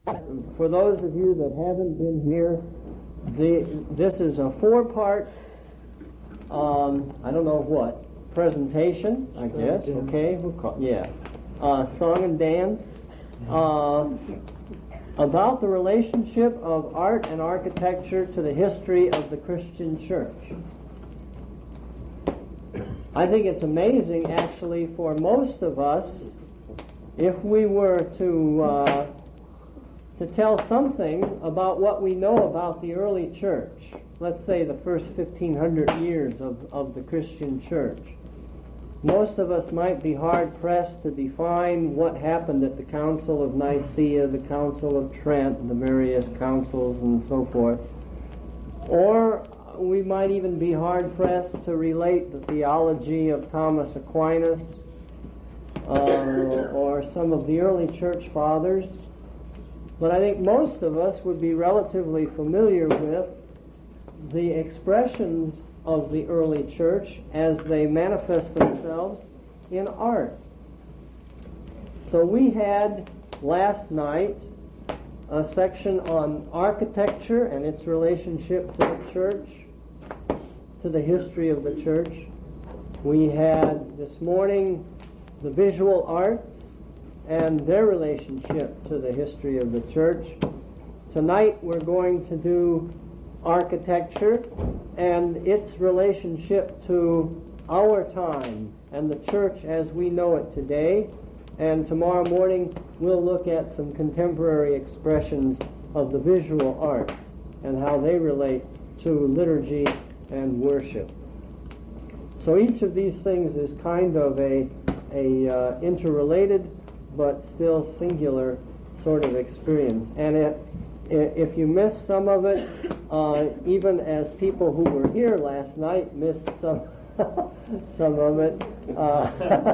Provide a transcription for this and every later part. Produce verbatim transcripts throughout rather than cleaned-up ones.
For those of you that haven't been here, the, this is a four-part, um, I don't know what, presentation, I guess, okay, we'll call, yeah, uh, song and dance, uh, about the relationship of art and architecture to the history of the Christian church. I think it's amazing, actually, for most of us, if we were to uh, to tell something about what we know about the early church, let's say the first fifteen hundred years of, of the Christian church. Most of us might be hard-pressed to define what happened at the Council of Nicaea, the Council of Trent, the various councils and so forth. Or we might even be hard-pressed to relate the theology of Thomas Aquinas uh, or some of the early church fathers. But I think most of us would be relatively familiar with the expressions of the early church as they manifest themselves in art. So we had last night a section on architecture and its relationship to the church, to the history of the church. We had this morning the visual arts and their relationship to the history of the church. Tonight we're going to do architecture and its relationship to our time and the church as we know it today. And tomorrow morning we'll look at some contemporary expressions of the visual arts and how they relate to liturgy and worship. So each of these things is kind of a, a uh, interrelated but still singular sort of experience. And it, if you missed some of it, uh, even as people who were here last night missed some some of it, uh,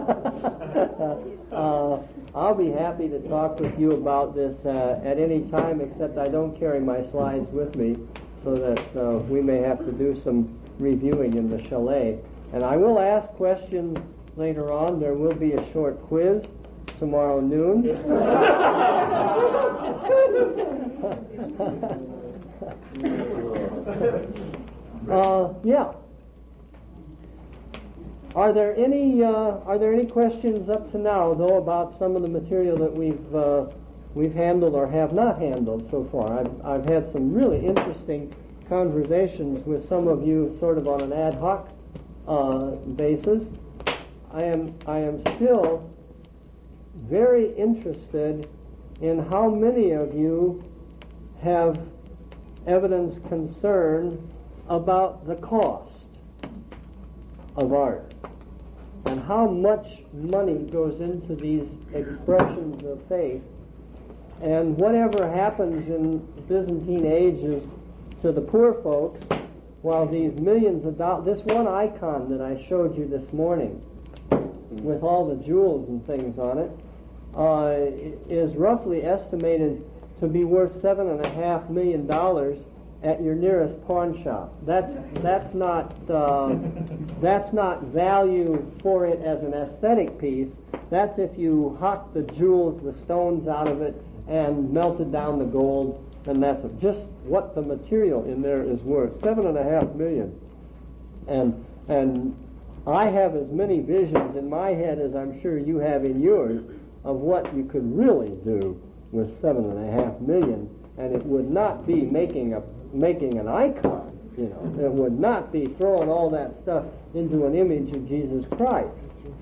uh, I'll be happy to talk with you about this uh, at any time, except I don't carry my slides with me, so that uh, we may have to do some reviewing in the chalet. And I will ask questions later on. There will be a short quiz tomorrow noon. uh, yeah. Are there any uh, Are there any questions up to now, though, about some of the material that we've uh, we've handled or have not handled so far? I've I've had some really interesting conversations with some of you, sort of on an ad hoc uh, basis. I am I am still very interested in how many of you have evidence concern about the cost of art and how much money goes into these expressions of faith, and whatever happens in the Byzantine ages to the poor folks, while these millions of dollars, this one icon that I showed you this morning with all the jewels and things on it, uh, is roughly estimated to be worth seven and a half million dollars at your nearest pawn shop. That's that's not uh, that's not value for it as an aesthetic piece. That's if you hocked the jewels, the stones out of it, and melted down the gold, and that's just what the material in there is worth. Seven and a half million, and and I have as many visions in my head as I'm sure you have in yours of what you could really do with seven and a half million, and it would not be making a making an icon, you know. It would not be throwing all that stuff into an image of Jesus Christ.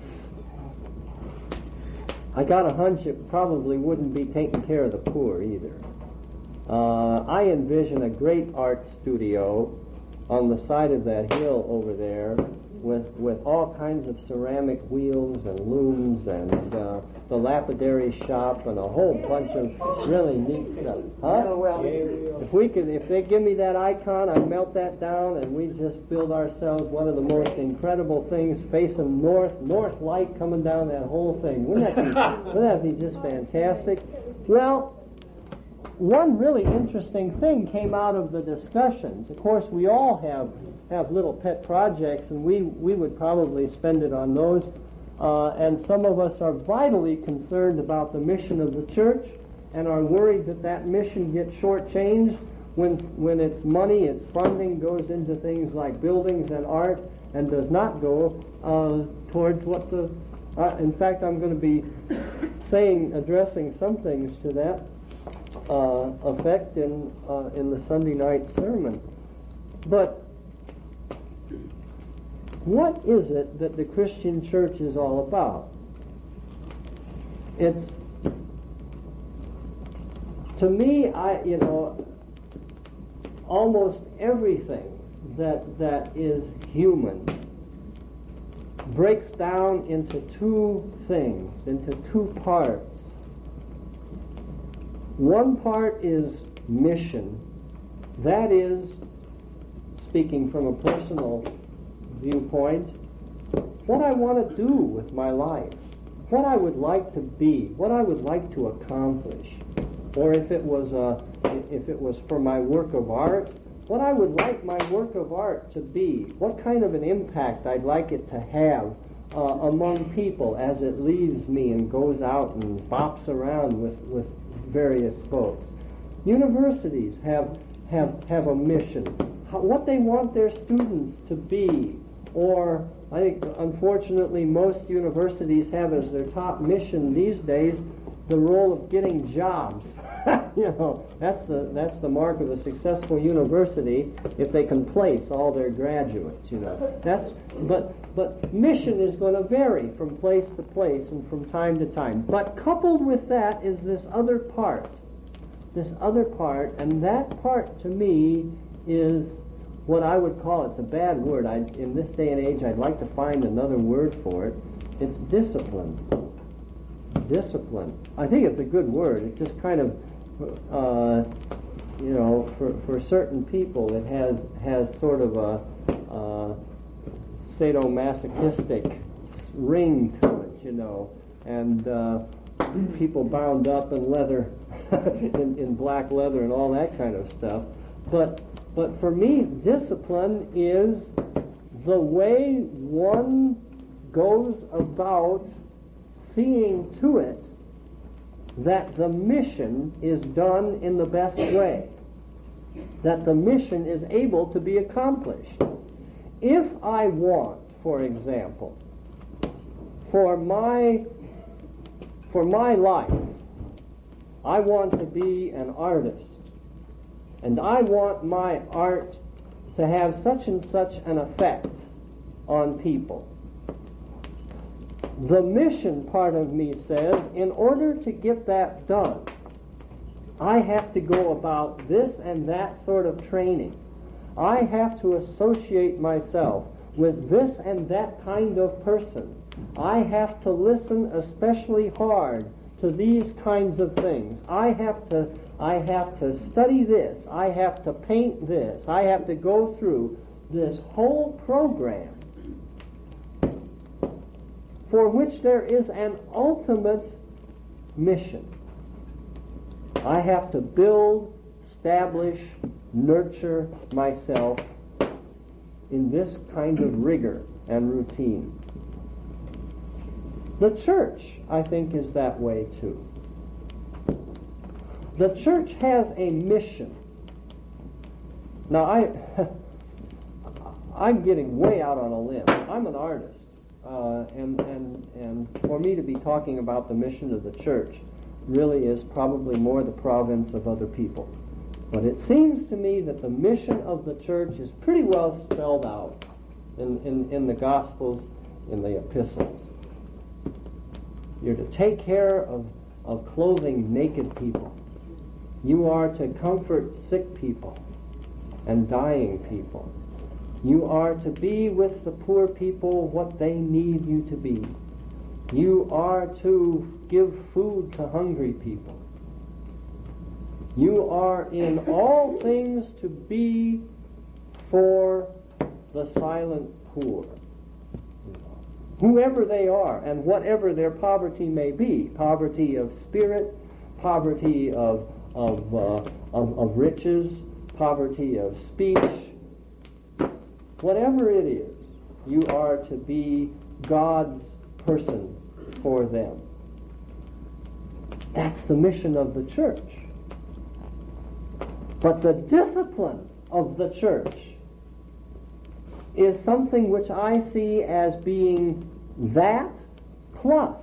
I got a hunch it probably wouldn't be taking care of the poor either. Uh, I envision a great art studio on the side of that hill over there with with all kinds of ceramic wheels and looms and uh, the lapidary shop and a whole bunch of really neat stuff. Huh? Oh, well. If we could, if they give me that icon, I'd melt that down and we just build ourselves one of the most incredible things facing north, north light coming down that whole thing. Wouldn't that be, wouldn't that be just fantastic? Well, one really interesting thing came out of the discussions. Of course, we all have have little pet projects, and we, we would probably spend it on those. Uh, and some of us are vitally concerned about the mission of the church, and are worried that that mission gets shortchanged when, when its money, its funding goes into things like buildings and art and does not go uh, towards what the... Uh, in fact, I'm going to be saying, addressing some things to that uh, effect in, uh, in the Sunday night sermon. But what is it that the Christian church is all about? It's, to me, I, you know, almost everything that that is human breaks down into two things, into two parts. One part is mission. That is, speaking from a personal viewpoint, what I want to do with my life, what I would like to be, what I would like to accomplish, or if it was a, if it was for my work of art, what I would like my work of art to be, what kind of an impact I'd like it to have uh, among people as it leaves me and goes out and bops around with, with various folks. Universities have have have a mission, how, what they want their students to be, or I think unfortunately most universities have as their top mission these days the role of getting jobs. You know, that's the that's the mark of a successful university, if they can place all their graduates. You know, that's but but mission is going to vary from place to place and from time to time. But coupled with that is this other part, this other part, and that part to me is what I would call, it's a bad word. I in this day and age, I'd like to find another word for it. It's discipline. Discipline. I think it's a good word. It just kind of Uh, you know, for, for certain people, it has has sort of a uh, sadomasochistic ring to it, you know, and uh, people bound up in leather, in, in black leather, and all that kind of stuff. But but for me, discipline is the way one goes about seeing to it that the mission is done in the best way, that the mission is able to be accomplished. If I want, for example, for my for my life, I want to be an artist, and I want my art to have such and such an effect on people. The mission part of me says, in order to get that done, I have to go about this and that sort of training. I have to associate myself with this and that kind of person. I have to listen especially hard to these kinds of things. I have to, I have to study this. I have to paint this. I have to go through this whole program, for which there is an ultimate mission. I have to build, establish, nurture myself in this kind of rigor and routine. The church, I think, is that way too. The church has a mission. Now, I, I'm getting way out on a limb. I'm an artist. Uh, and, and, and for me to be talking about the mission of the church really is probably more the province of other people. But it seems to me that the mission of the church is pretty well spelled out in, in, in the Gospels, in the epistles. You're to take care of, of clothing naked people. You are to comfort sick people and dying people. You are to be with the poor people what they need you to be. You are to give food to hungry people. You are in all things to be for the silent poor, whoever they are and whatever their poverty may be, poverty of spirit, poverty of of uh, of, of riches, poverty of speech. Whatever it is, you are to be God's person for them. That's the mission of the church. But the discipline of the church is something which I see as being that plus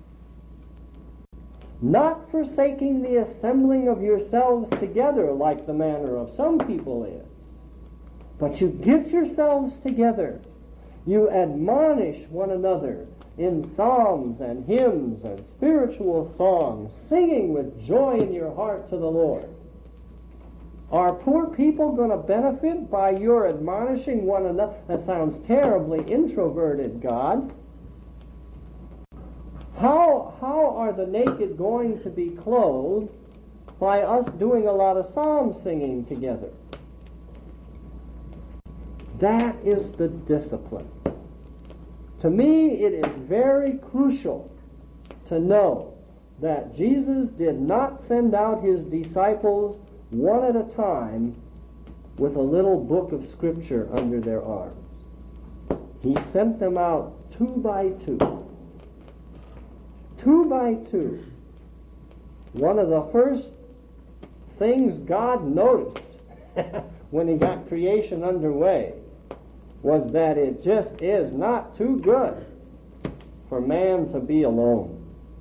not forsaking the assembling of yourselves together like the manner of some people is, but you get yourselves together. You admonish one another in psalms and hymns and spiritual songs, singing with joy in your heart to the Lord. Are poor people going to benefit by your admonishing one another? That sounds terribly introverted, God. How, how are the naked going to be clothed by us doing a lot of psalm singing together? That is the discipline. To me, it is very crucial to know that Jesus did not send out his disciples one at a time with a little book of Scripture under their arms. He sent them out two by two. Two by two. One of the first things God noticed when he got creation underway was that it just is not too good for man to be alone.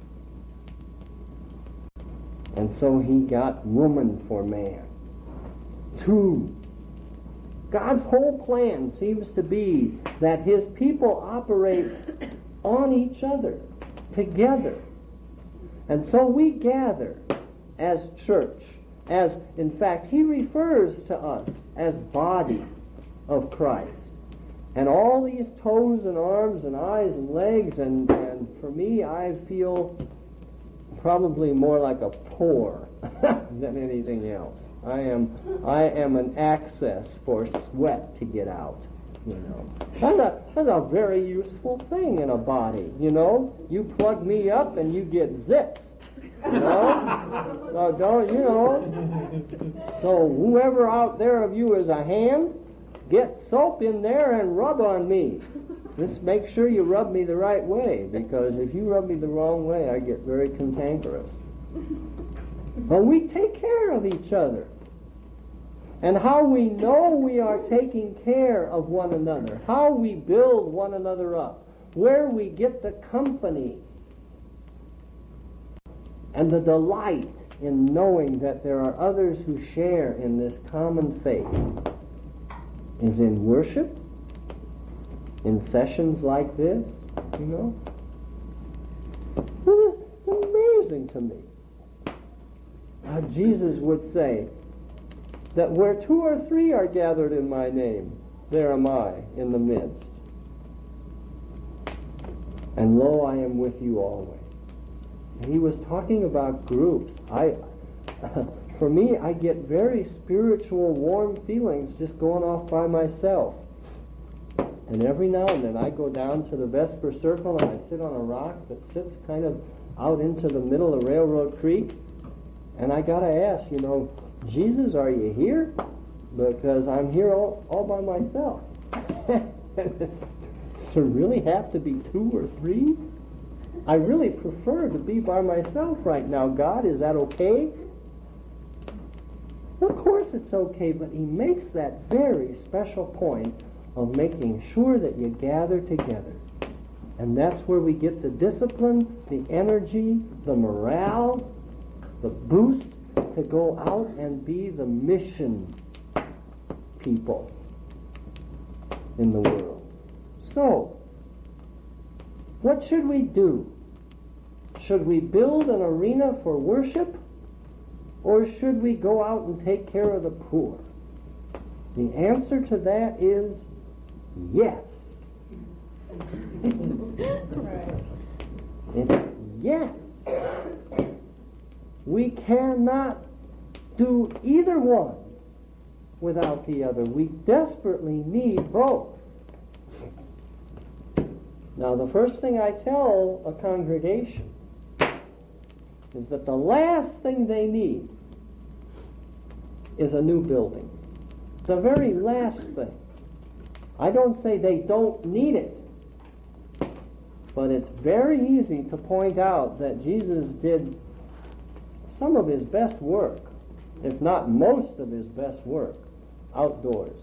And so he got woman for man. Two. God's whole plan seems to be that his people operate on each other, together. And so we gather as church, as, in fact, he refers to us as body of Christ. And all these toes and arms and eyes and legs, and, and for me, I feel probably more like a pore than anything else. I am I am an access for sweat to get out, you know. That's a, that's a very useful thing in a body, you know. You plug me up and you get zips, you know. So don't, you know. So whoever out there of you is a hand, get soap in there and rub on me. Just make sure you rub me the right way, because if you rub me the wrong way, I get very cantankerous. But we take care of each other. And how we know we are taking care of one another, how we build one another up, where we get the company and the delight in knowing that there are others who share in this common faith is in worship, in sessions like this, you know. Well, it's amazing to me how Jesus would say that where two or three are gathered in my name, there am I in the midst. And lo, I am with you always. And he was talking about groups. I, for me, I get very spiritual, warm feelings just going off by myself. And every now and then I go down to the Vesper Circle and I sit on a rock that sits kind of out into the middle of Railroad Creek. And I gotta ask, you know, Jesus, are you here? Because I'm here all, all by myself. Does there really have to be two or three? I really prefer to be by myself right now. God, is that okay? Of course it's okay, but he makes that very special point of making sure that you gather together. And that's where we get the discipline, the energy, the morale, the boost to go out and be the mission people in the world. So, what should we do? Should we build an arena for worship, or should we go out and take care of the poor? The answer to that is yes. It's yes. We cannot do either one without the other. We desperately need both. Now, the first thing I tell a congregation is that the last thing they need is a new building. The very last thing. I don't say they don't need it, but it's very easy to point out that Jesus did some of his best work, if not most of his best work, outdoors.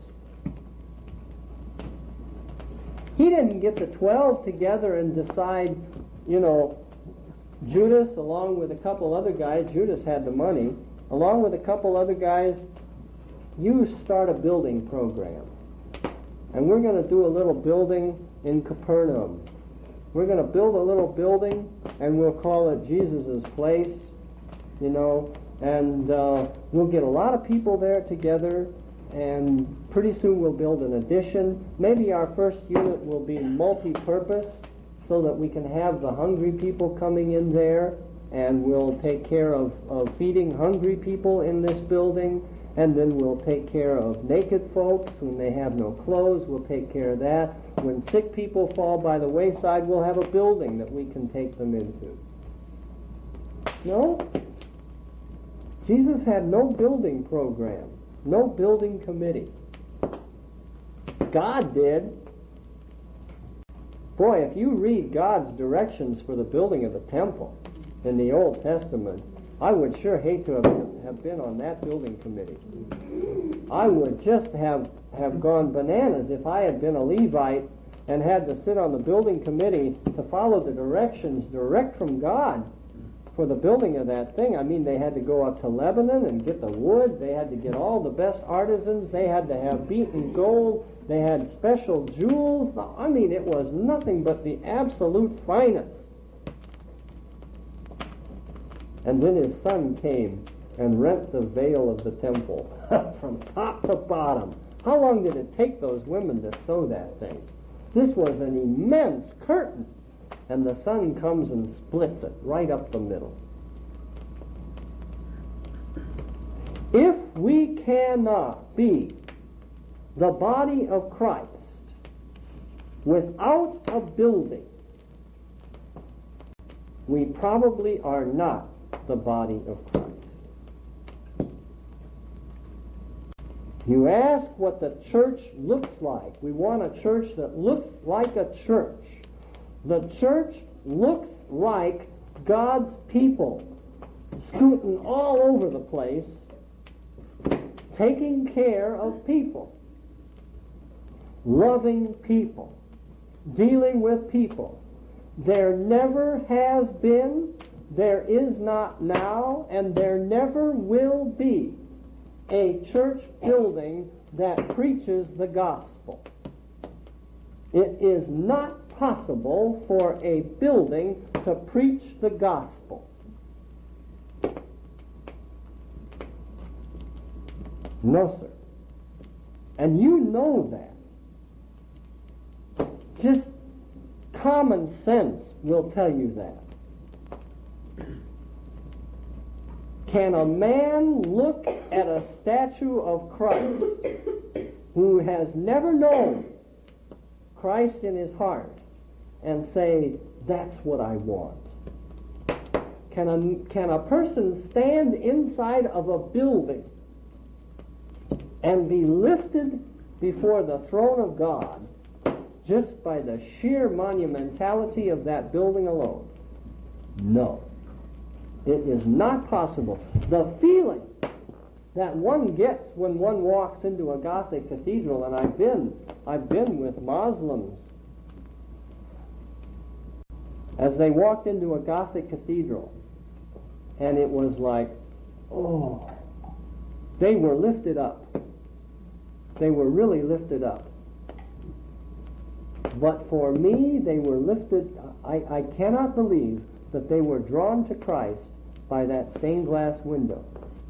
He didn't get the twelve together and decide, you know, Judas, along with a couple other guys, Judas had the money, along with a couple other guys, you start a building program. And we're going to do a little building in Capernaum. We're going to build a little building, and we'll call it Jesus' Place, you know, and uh, we'll get a lot of people there together, and pretty soon we'll build an addition. Maybe our first unit will be multi-purpose, so that we can have the hungry people coming in there, and we'll take care of, of feeding hungry people in this building, and then we'll take care of naked folks when they have no clothes. We'll take care of that. When sick people fall by the wayside, we'll have a building that we can take them into. No? Jesus had no building program, no building committee. God did. Boy, if you read God's directions for the building of the temple in the Old Testament, I would sure hate to have, have been on that building committee. I would just have, have gone bananas if I had been a Levite and had to sit on the building committee to follow the directions direct from God for the building of that thing. I mean, they had to go up to Lebanon and get the wood. They had to get all the best artisans. They had to have beaten gold. They had special jewels. I mean, it was nothing but the absolute finest. And then his son came and rent the veil of the temple from top to bottom. How long did it take those women to sew that thing? This was an immense curtain. And the son comes and splits it right up the middle. If we cannot be the body of Christ without a building, we probably are not the body of Christ. You ask what the church looks like. We want a church that looks like a church. The church looks like God's people, scooting all over the place, taking care of people, loving people, dealing with people. There never has been, there is not now, and there never will be a church building that preaches the gospel. It is not possible for a building to preach the gospel. No, sir. And you know that. Just common sense will tell you that. Can a man look at a statue of Christ who has never known Christ in his heart and say, that's what I want? Can a, can a person stand inside of a building and be lifted before the throne of God just by the sheer monumentality of that building alone? No. It is not possible. The feeling that one gets when one walks into a Gothic cathedral, and I've been, I've been with Muslims, as they walked into a Gothic cathedral, and it was like, oh, they were lifted up. They were really lifted up. But for me, they were lifted, I, I cannot believe that they were drawn to Christ by that stained glass window.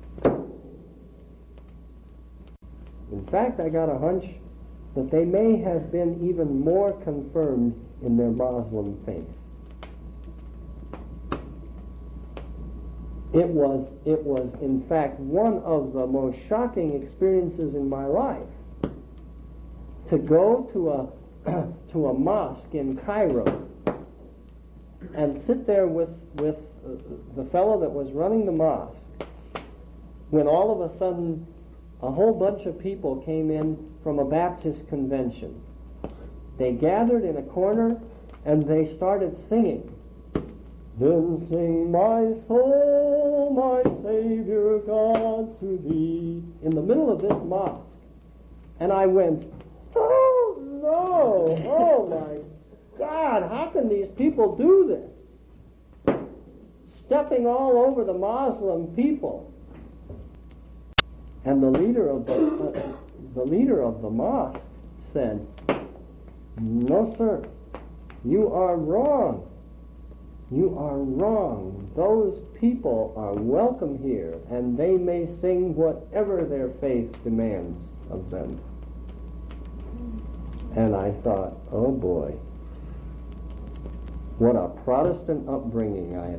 In fact, I got a hunch that they may have been even more confirmed in their Muslim faith. It was, it was, in fact, one of the most shocking experiences in my life to go to a to a mosque in Cairo and sit there with with uh, the fellow that was running the mosque, when all of a sudden a whole bunch of people came in from a Baptist convention. They gathered in a corner and they started singing, Then sing my soul, my Savior God, to thee. In the middle of this mosque. And I went, oh no, oh my God, how can these people do this? Stepping all over the Muslim people. And the leader of the, uh, the leader of the mosque said, no sir, you are wrong. You are wrong. Those people are welcome here, and they may sing whatever their faith demands of them. And I thought, oh boy, what a Protestant upbringing I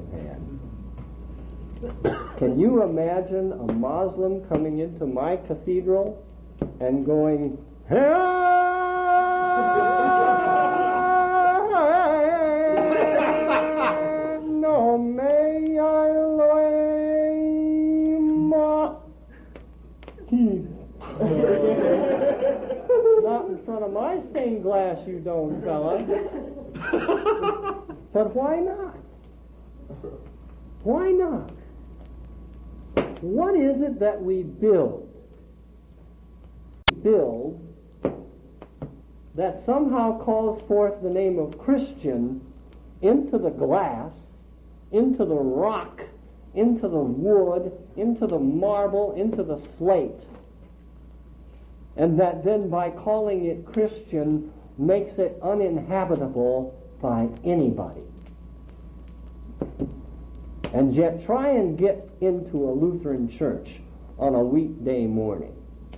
have had. Can you imagine a Muslim coming into my cathedral and going, hey! No, may I Not in front of my stained glass, you don't, fella. But why not? Why not? What is it that we build? Build that somehow calls forth the name of Christian into the glass, into the rock, into the wood, into the marble, into the slate. And that then by calling it Christian makes it uninhabitable by anybody. And yet try and get into a Lutheran church on a weekday morning.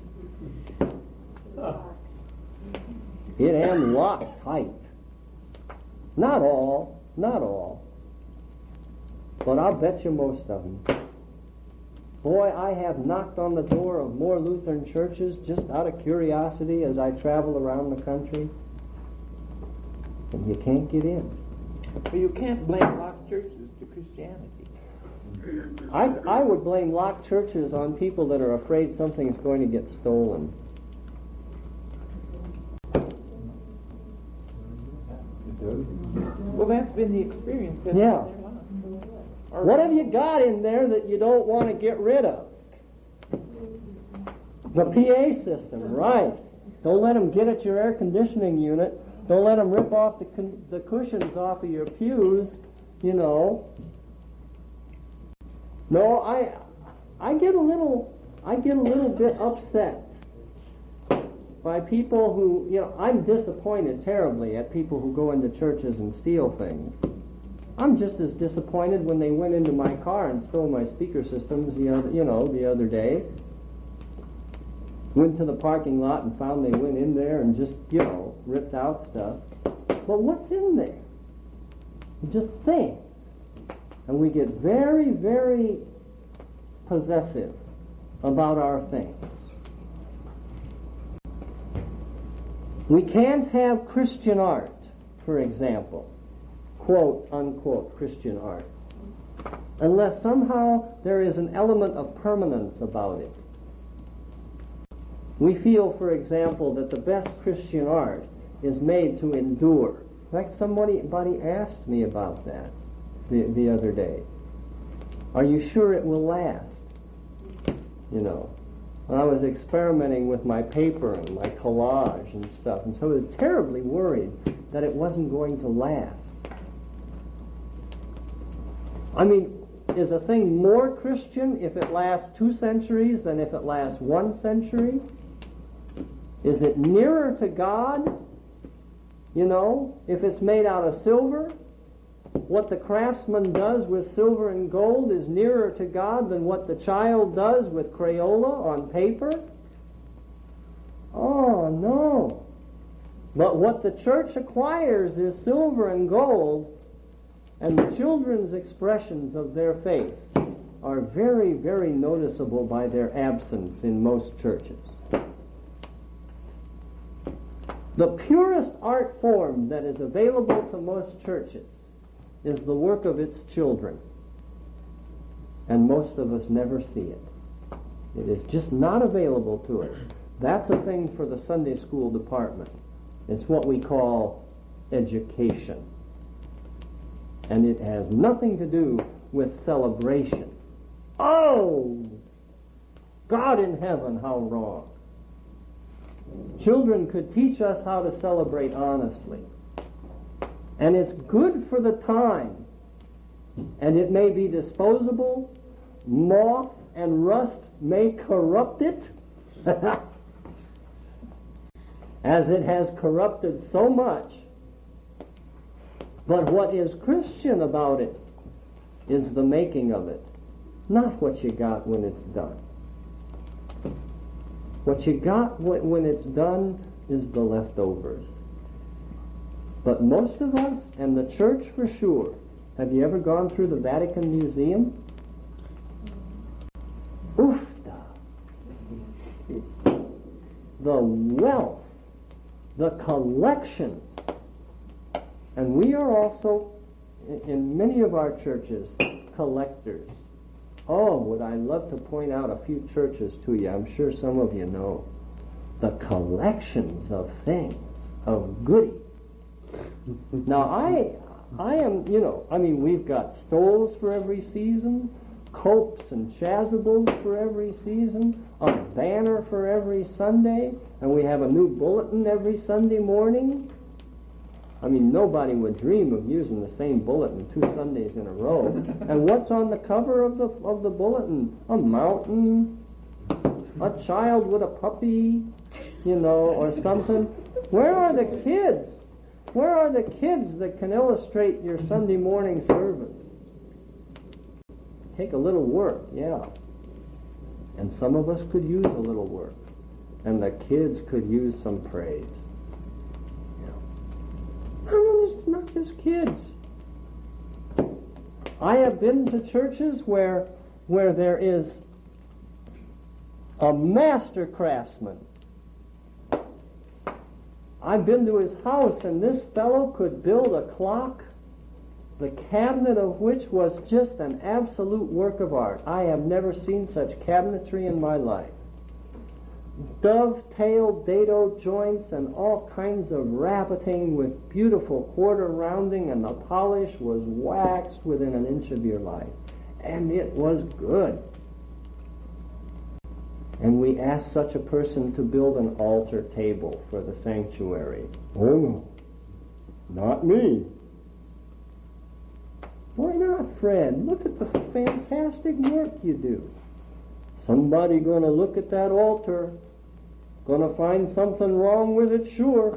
It am locked tight. Not all, not all. But I'll bet you most of them. Boy, I have knocked on the door of more Lutheran churches just out of curiosity as I travel around the country. And you can't get in. Well, you can't blame locked churches to Christianity. I, I would blame locked churches on people that are afraid something is going to get stolen. Well, that's been the experience. That's Yeah. been their life. Or What have you got in there that you don't want to get rid of? The P A system, right. Don't let them get at your air conditioning unit. Don't let them rip off the, con- the cushions off of your pews, you know. No, I I get a little I get a little bit upset by people who, you know, I'm disappointed terribly at people who go into churches and steal things. I'm just as disappointed when they went into my car and stole my speaker systems the other, you know, the other day. Went to the parking lot and found they went in there and just, you know, ripped out stuff. But what's in there? Just things. And we get very, very possessive about our things. We can't have Christian art, for example, quote, unquote, Christian art, unless somehow there is an element of permanence about it. We feel, for example, that the best Christian art is made to endure. In fact, somebody asked me about that the, the other day. Are you sure it will last? You know, when I was experimenting with my paper and my collage and stuff, and so I was terribly worried that it wasn't going to last. I mean, is a thing more Christian if it lasts two centuries than if it lasts one century? Is it nearer to God? You know, if it's made out of silver, what the craftsman does with silver and gold is nearer to God than what the child does with Crayola on paper? Oh, no. But what the church acquires is silver and gold, and the children's expressions of their faith are very, very noticeable by their absence in most churches. The purest art form that is available to most churches is the work of its children. And most of us never see it. It is just not available to us. That's a thing for the Sunday school department. It's what we call education. And it has nothing to do with celebration. Oh, God in heaven, how wrong. Children could teach us how to celebrate honestly. And it's good for the time. And it may be disposable. Moth and rust may corrupt it. As it has corrupted so much. But what is Christian about it is the making of it, not what you got when it's done. What you got when it's done is the leftovers. But most of us, and the church for sure, have you ever gone through the Vatican Museum? Oofda! The wealth, the collections. And we are also, in many of our churches, collectors. Oh, would I love to point out a few churches to you. I'm sure some of you know. The collections of things, of goodies. Now, I I am, you know, I mean, we've got stoles for every season, copes and chasubles for every season, a banner for every Sunday, and we have a new bulletin every Sunday morning. I mean, nobody would dream of using the same bulletin two Sundays in a row. And what's on the cover of the of the bulletin? A mountain, a child with a puppy, you know, or something. Where are the kids? Where are the kids that can illustrate your Sunday morning service? Take a little work, yeah. And some of us could use a little work. And the kids could use some praise. I mean, it's not just kids. I have been to churches where where there is a master craftsman. I've been to his house, and this fellow could build a clock, the cabinet of which was just an absolute work of art. I have never seen such cabinetry in my life. Dovetailed dado joints and all kinds of rabbiting with beautiful quarter rounding, and the polish was waxed within an inch of your life. And it was good. And we asked such a person to build an altar table for the sanctuary. Oh no, not me. Why not, Fred? Look at the fantastic work you do. Somebody going to look at that altar, going to find something wrong with it, sure.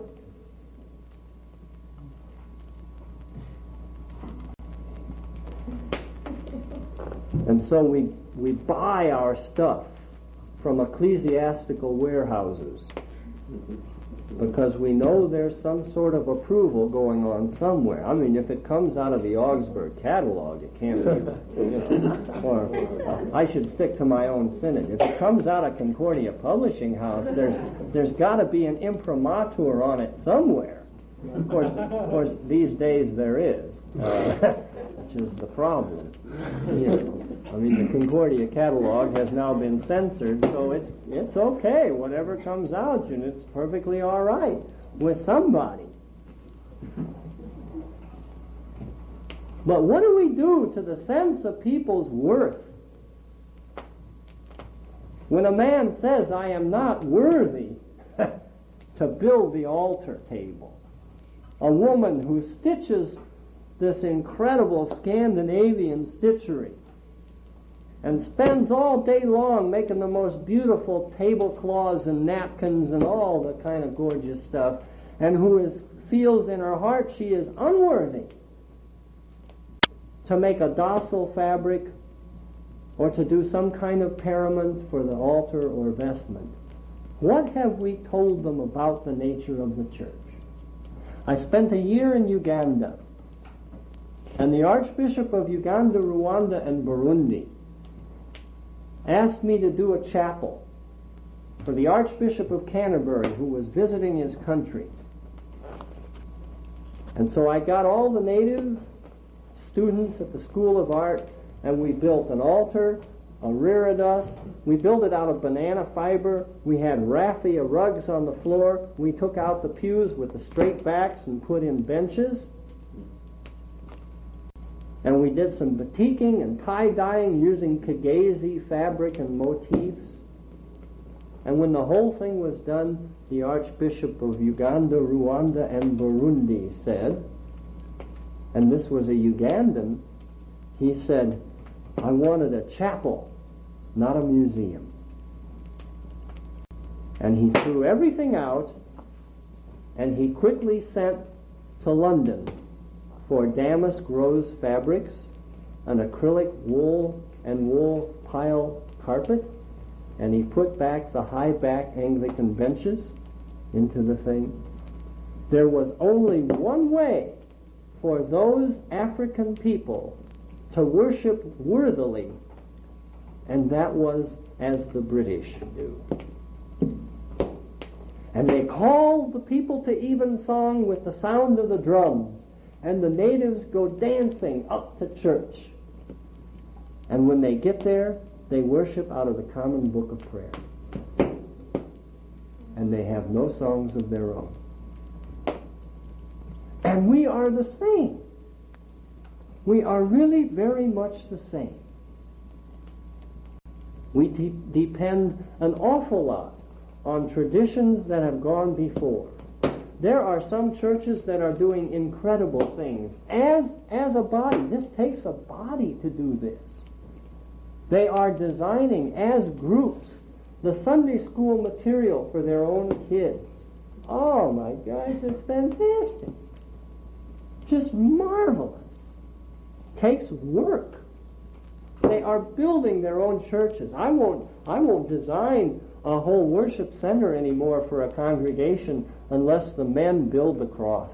And so we we buy our stuff from ecclesiastical warehouses because we know there's some sort of approval going on somewhere. I mean, if it comes out of the Augsburg catalog, it can't be, you know. Or uh, I should stick to my own synod. If it comes out of Concordia Publishing House, there's there's got to be an imprimatur on it somewhere. Of course, of course, these days there is, uh, which is the problem. You know, I mean, the Concordia catalog has now been censored, so it's it's okay. Whatever comes out, and it's perfectly all right with somebody. But what do we do to the sense of people's worth when a man says, "I am not worthy to build the altar table"? A woman who stitches this incredible Scandinavian stitchery and spends all day long making the most beautiful tablecloths and napkins and all the kind of gorgeous stuff, and who is feels in her heart she is unworthy to make a docile fabric or to do some kind of parament for the altar or vestment. What have we told them about the nature of the church? I spent a year in Uganda, and the Archbishop of Uganda, Rwanda, and Burundi asked me to do a chapel for the Archbishop of Canterbury, who was visiting his country. And so I got all the native students at the School of Art, and we built an altar, a reredos. We built it out of banana fiber. We had raffia rugs on the floor. We took out the pews with the straight backs and put in benches. And we did some batiking and tie-dyeing using Kagezi fabric and motifs. And when the whole thing was done, the Archbishop of Uganda, Rwanda, and Burundi said, and this was a Ugandan, he said, I wanted a chapel, not a museum. And he threw everything out, and he quickly sent to London for damask rose fabrics, an acrylic wool and wool pile carpet, and he put back the high-back Anglican benches into the thing. There was only one way for those African people to worship worthily, and that was as the British do. And they called the people to evensong with the sound of the drums, and the natives go dancing up to church. And when they get there, they worship out of the common book of prayer. And they have no songs of their own. And we are the same. We are really very much the same. We de- depend an awful lot on traditions that have gone before. There are some churches that are doing incredible things. As, as a body, this takes a body to do this. They are designing as groups the Sunday school material for their own kids. Oh my gosh, it's fantastic. Just marvelous. Takes work. They are building their own churches. I won't, I won't design a whole worship center anymore for a congregation unless the men build the cross.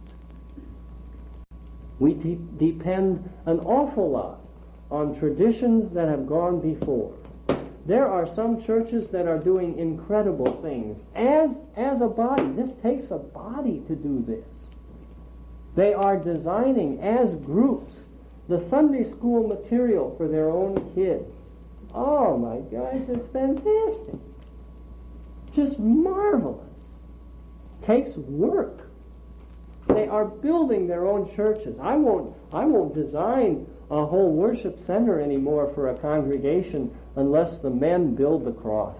We de- depend an awful lot on traditions that have gone before. There are some churches that are doing incredible things. As, as a body, this takes a body to do this. They are designing as groups the Sunday school material for their own kids. Oh my gosh, it's fantastic. Just marvelous. Takes work. They are building their own churches. I won't, I won't design a whole worship center anymore for a congregation unless the men build the cross.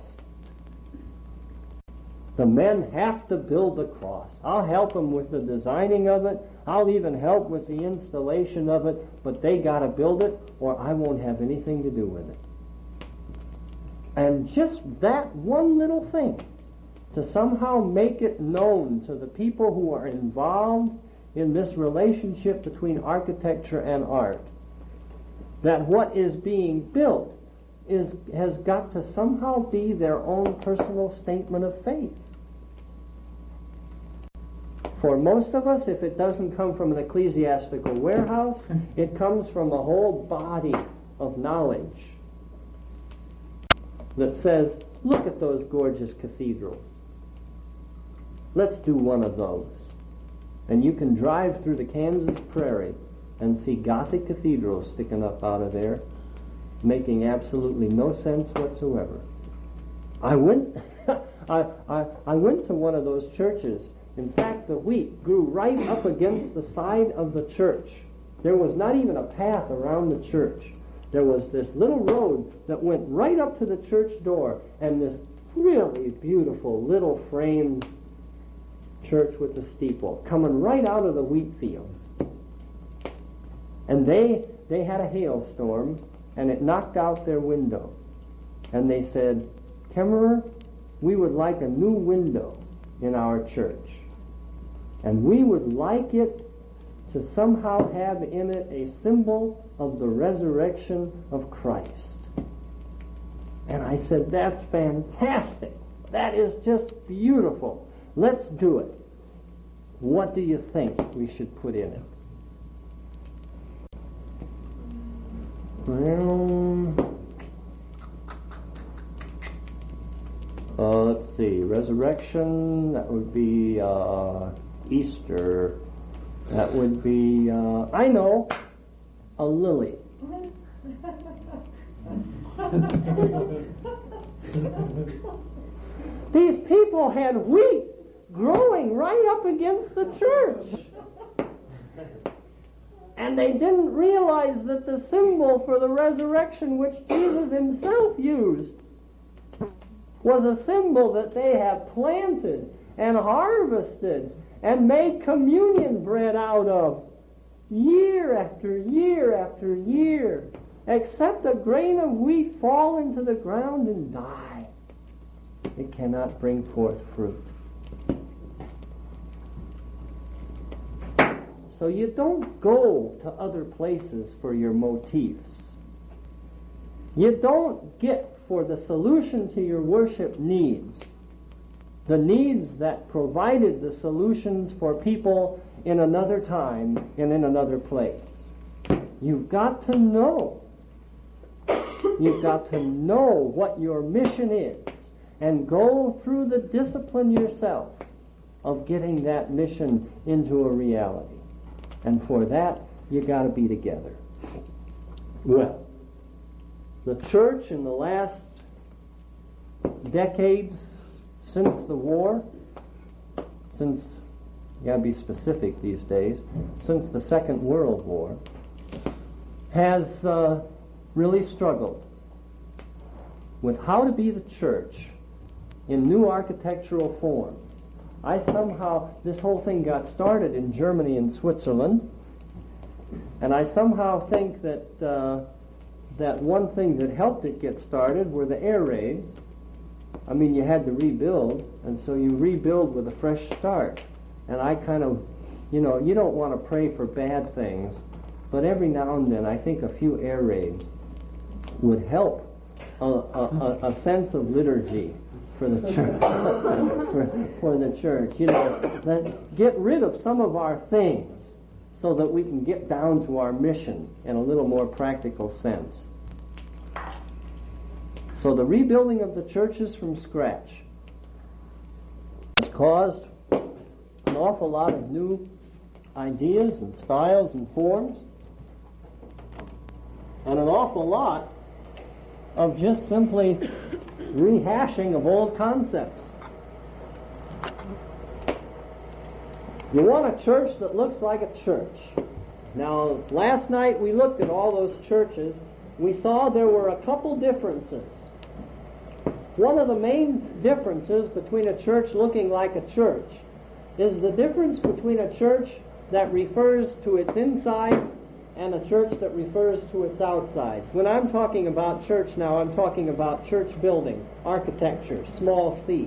The men have to build the cross. I'll help them with the designing of it. I'll even help with the installation of it, but they got to build it or I won't have anything to do with it. And just that one little thing, to somehow make it known to the people who are involved in this relationship between architecture and art, that what is being built is has got to somehow be their own personal statement of faith. For most of us, if it doesn't come from an ecclesiastical warehouse, it comes from a whole body of knowledge that says, look at those gorgeous cathedrals. Let's do one of those. And you can drive through the Kansas prairie and see Gothic cathedrals sticking up out of there, making absolutely no sense whatsoever. I went, I, I, I went to one of those churches. In fact, the wheat grew right up against the side of the church. There was not even a path around the church. There was this little road that went right up to the church door, and this really beautiful little framed church with the steeple coming right out of the wheat fields. And they they had a hailstorm, and it knocked out their window. And they said, Kemmerer, we would like a new window in our church. And we would like it to somehow have in it a symbol of the resurrection of Christ. And I said, that's fantastic. That is just beautiful. Let's do it. What do you think we should put in it? Well, uh, let's see. Resurrection, that would be uh, Easter. That would be, uh, I know, a lily. These people had wheat growing right up against the church. And they didn't realize that the symbol for the resurrection, which Jesus himself used, was a symbol that they have planted and harvested and made communion bread out of year after year after year, except a grain of wheat fall into the ground and die. It cannot bring forth fruit. So you don't go to other places for your motifs. You don't get for the solution to your worship needs the needs that provided the solutions for people in another time and in another place. You've got to know. You've got to know what your mission is and go through the discipline yourself of getting that mission into a reality. And for that, you got to be together. Well, the church in the last decades since the war, since, you got to be specific these days, since the Second World War, has uh, really struggled with how to be the church in new architectural forms. I somehow, this whole thing got started in Germany and Switzerland, and I somehow think that uh, that one thing that helped it get started were the air raids. I mean, you had to rebuild, and so you rebuild with a fresh start. And I kind of, you know, you don't want to pray for bad things, but every now and then I think a few air raids would help a, a, a, a sense of liturgy for the church. for, for the church, you know, that get rid of some of our things so that we can get down to our mission in a little more practical sense. So the rebuilding of the churches from scratch has caused an awful lot of new ideas and styles and forms, and an awful lot of just simply rehashing of old concepts. You want a church that looks like a church. Now, last night we looked at all those churches. We saw there were a couple differences. One of the main differences between a church looking like a church is the difference between a church that refers to its insides and a church that refers to its outsides. When I'm talking about church now, I'm talking about church building, architecture, small c.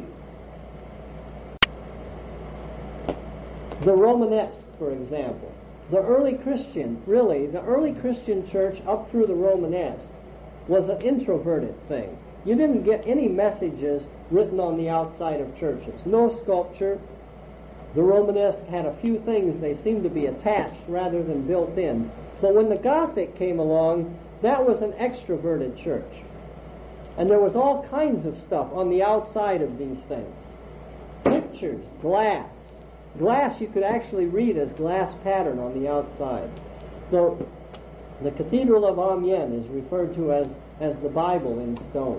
The Romanesque, for example. The early Christian, really, the early Christian church up through the Romanesque was an introverted thing. You didn't get any messages written on the outside of churches. No sculpture. The Romanesque had a few things. They seemed to be attached rather than built in. But when the Gothic came along, that was an extroverted church. And there was all kinds of stuff on the outside of these things. Pictures, glass. Glass you could actually read as glass pattern on the outside. So the Cathedral of Amiens is referred to as, as the Bible in stone.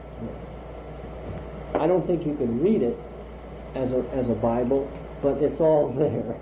I don't think you can read it as a, as a Bible, but it's all there.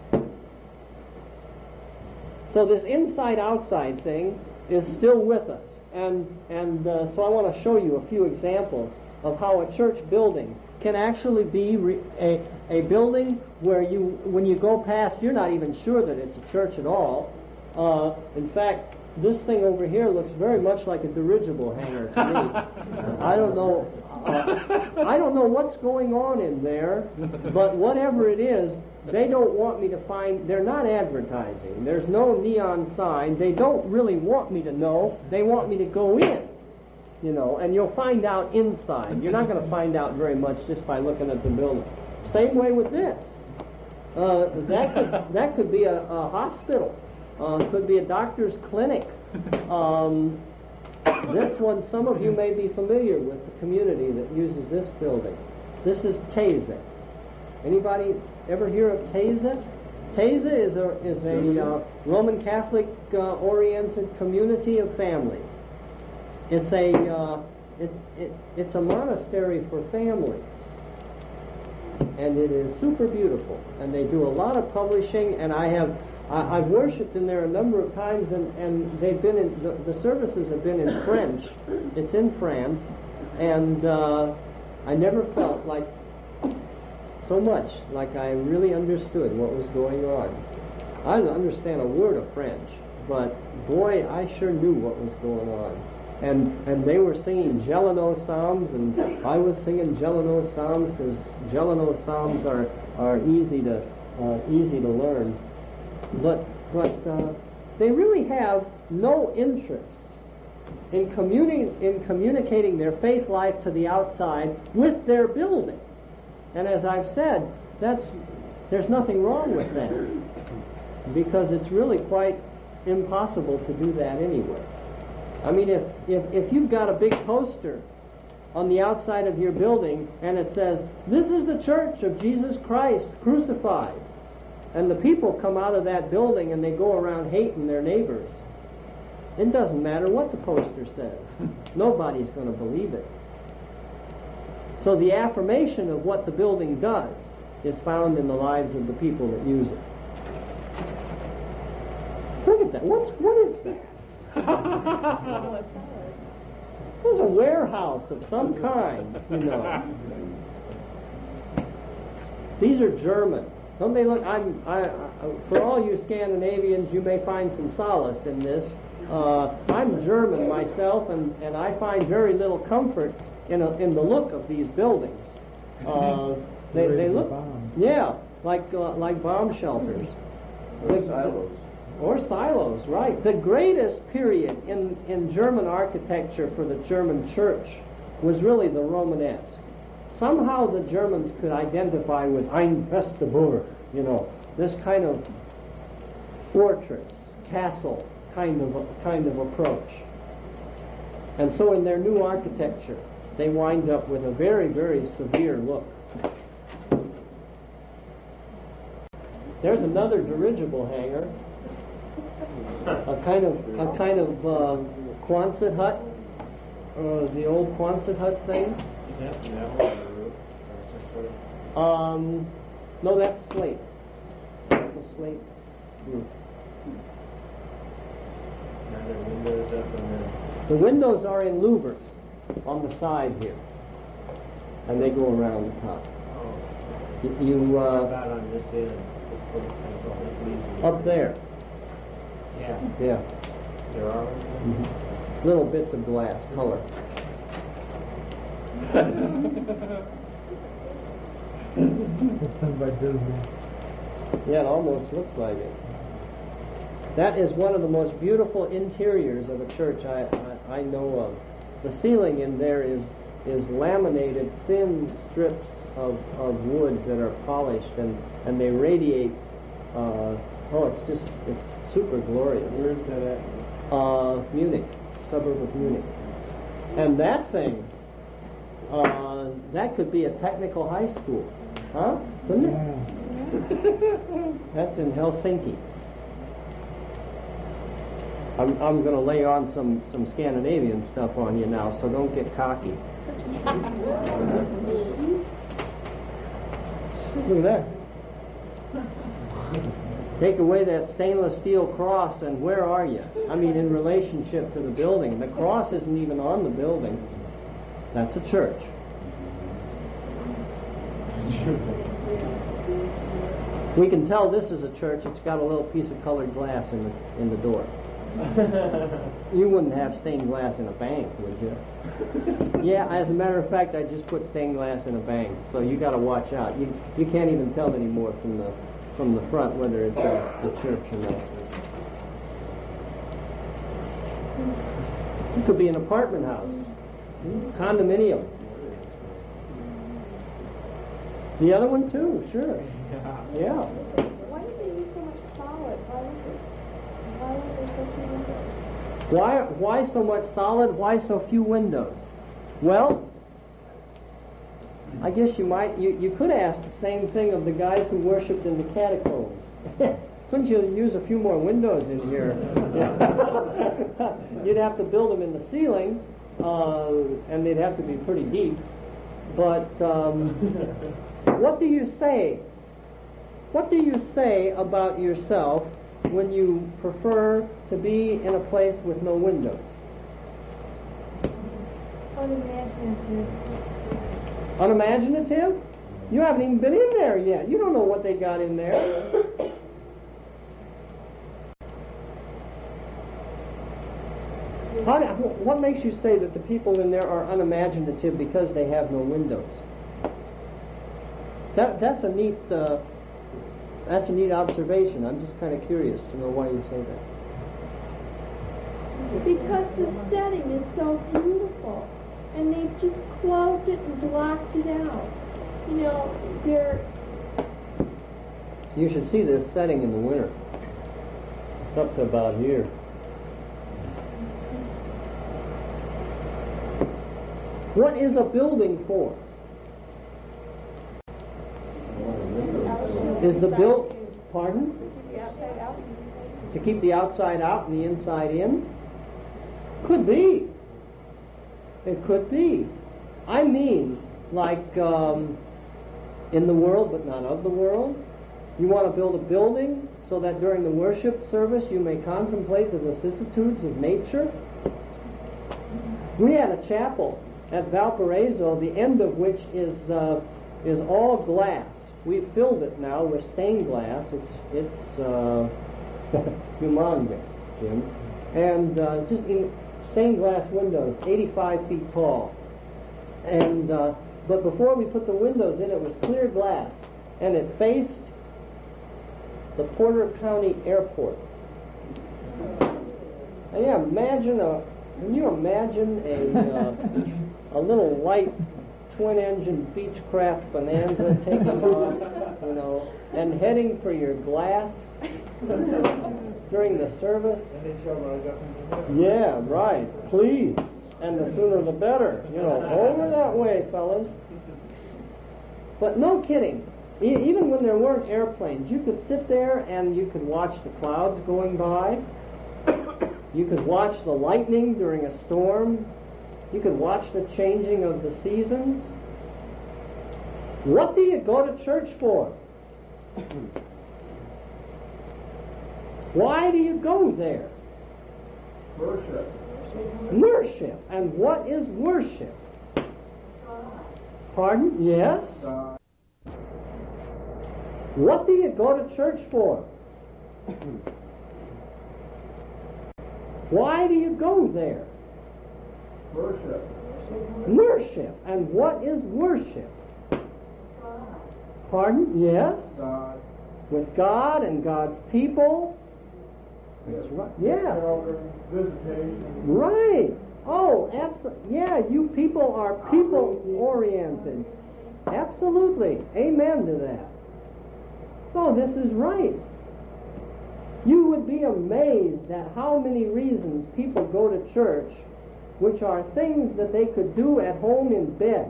So this inside-outside thing is still with us. And, and uh, so I want to show you a few examples of how a church building can actually be re- a, a building where you, when you go past, you're not even sure that it's a church at all. Uh, in fact, this thing over here looks very much like a dirigible hangar to me. I don't know. Uh, I don't know what's going on in there, but whatever it is, they don't want me to find. They're not advertising. There's no neon sign. They don't really want me to know. They want me to go in, you know, and you'll find out inside. You're not going to find out very much just by looking at the building. Same way with this. Uh, that could that could be a, a hospital. Uh, could be a doctor's clinic. Um, this one, some of you may be familiar with the community that uses this building. This is Taizé. Anybody ever hear of Taizé? Taizé is a is a uh, Roman Catholic uh, oriented community of families. It's a uh, it, it it's a monastery for families. And it is super beautiful, and they do a lot of publishing, and I have I, I've worshipped in there a number of times, and, and they've been in the, the services have been in French. It's in France, and uh, I never felt like so much like I really understood what was going on. I didn't understand a word of French, but boy, I sure knew what was going on. And and they were singing Gelano psalms, and I was singing Gelano psalms because Gelano psalms are are easy to uh, easy to learn. But but uh, they really have no interest in communi- in communicating their faith life to the outside with their building. And as I've said, that's there's nothing wrong with that, because it's really quite impossible to do that anyway. I mean, if, if, if you've got a big poster on the outside of your building and it says, "This is the Church of Jesus Christ crucified," and the people come out of that building and they go around hating their neighbors, it doesn't matter what the poster says. Nobody's going to believe it. So the affirmation of what the building does is found in the lives of the people that use it. Look at that. What's, what is that? There's a warehouse of some kind, you know. These are German. Don't they look? I'm. I, I, for all you Scandinavians, you may find some solace in this. Uh, I'm German myself, and, and I find very little comfort in a, in the look of these buildings. Uh, they they look, yeah, like uh, like bomb shelters. Or silos. Or silos, right. The greatest period in, in German architecture for the German church was really the Romanesque. Somehow the Germans could identify with Ein feste Burg, you know, this kind of fortress, castle kind of kind of approach. And so in their new architecture, they wind up with a very, very severe look. There's another dirigible hangar. A kind of a kind of uh, Quonset hut, uh, the old Quonset hut thing. Is that metal on the roof? Um, no, that's slate. That's a slate roof. Are there windows up in there? The windows are in louvers on the side here, and they go around the top. Oh. You, you uh, About on this end. This little thing, oh, this leads you- up there, Yeah. yeah, There are. mm-hmm. Little bits of glass, color. Yeah, it almost looks like it. That is one of the most beautiful interiors of a church I, I, I know of. The ceiling in there is is laminated thin strips of, of wood that are polished, and, and they radiate. Uh, oh, it's just it's super glorious. Where is that at? Uh, Munich, suburb of Munich. And that thing, uh, that could be a technical high school, huh? Couldn't it? That's in Helsinki. I'm I'm going to lay on some, some Scandinavian stuff on you now, so don't get cocky. Look at that. Take away that stainless steel cross, and where are you? I mean, in relationship to the building. The cross isn't even on the building. That's a church. We can tell this is a church. It's got a little piece of colored glass in the in the door. You wouldn't have stained glass in a bank, would you? Yeah, as a matter of fact, I just put stained glass in a bank, so you got to watch out. You you can't even tell anymore from the from the front whether it's a, a church or not. It could be an apartment house, condominium. The other one too, sure. Yeah. Why did they use so much solid? Why was it? Why were there so few windows? Why why so much solid? Why so few windows? Well, I guess you might you, you could ask the same thing of the guys who worshipped in the catacombs. Couldn't you use a few more windows in here? You'd have to build them in the ceiling, uh, and they'd have to be pretty deep. But um, what do you say? What do you say about yourself when you prefer to be in a place with no windows? Unimaginative. Unimaginative? You haven't even been in there yet. You don't know what they got in there. How do, what makes you say that the people in there are unimaginative because they have no windows? That that's a neat uh, that's a neat observation. I'm just kind of curious to know why you say that. Because the setting is so beautiful, and they've just closed it and blocked it out. You know, they're You should see this setting in the winter. It's up to about here. What is a building for? Is the build, pardon? To keep the outside out and the inside in? Could be. It could be. I mean, like um, in the world but not of the world. You want to build a building so that during the worship service you may contemplate the vicissitudes of nature. We had a chapel at Valparaiso, the end of which is uh, is all glass. We've filled it now with stained glass. It's it's uh, humongous, Jim, and uh, just in stained glass windows, eighty-five feet tall. And uh, but before we put the windows in, it was clear glass, and it faced the Porter County Airport. And yeah, imagine a. Can you imagine a uh, a little light twin-engine Beechcraft Bonanza taking off, you know, and heading for your glass during the service? Yeah, right. Please, and the sooner the better. You know, over that way, fellas. But no kidding. E- even when there weren't airplanes, you could sit there and you could watch the clouds going by. You could watch the lightning during a storm. You could watch the changing of the seasons. What do you go to church for? Why do you go there? Worship. Worship. And what is worship? Pardon? Yes? What do you go to church for? Why do you go there? Worship. Worship. And what is worship? Pardon? Yes? God. With God and God's people. That's right. Yeah. Visitation. Right. Oh, absolutely. Yeah, you people are people-oriented. Absolutely. Amen to that. Oh, this is right. You would be amazed at how many reasons people go to church, which are things that they could do at home in bed.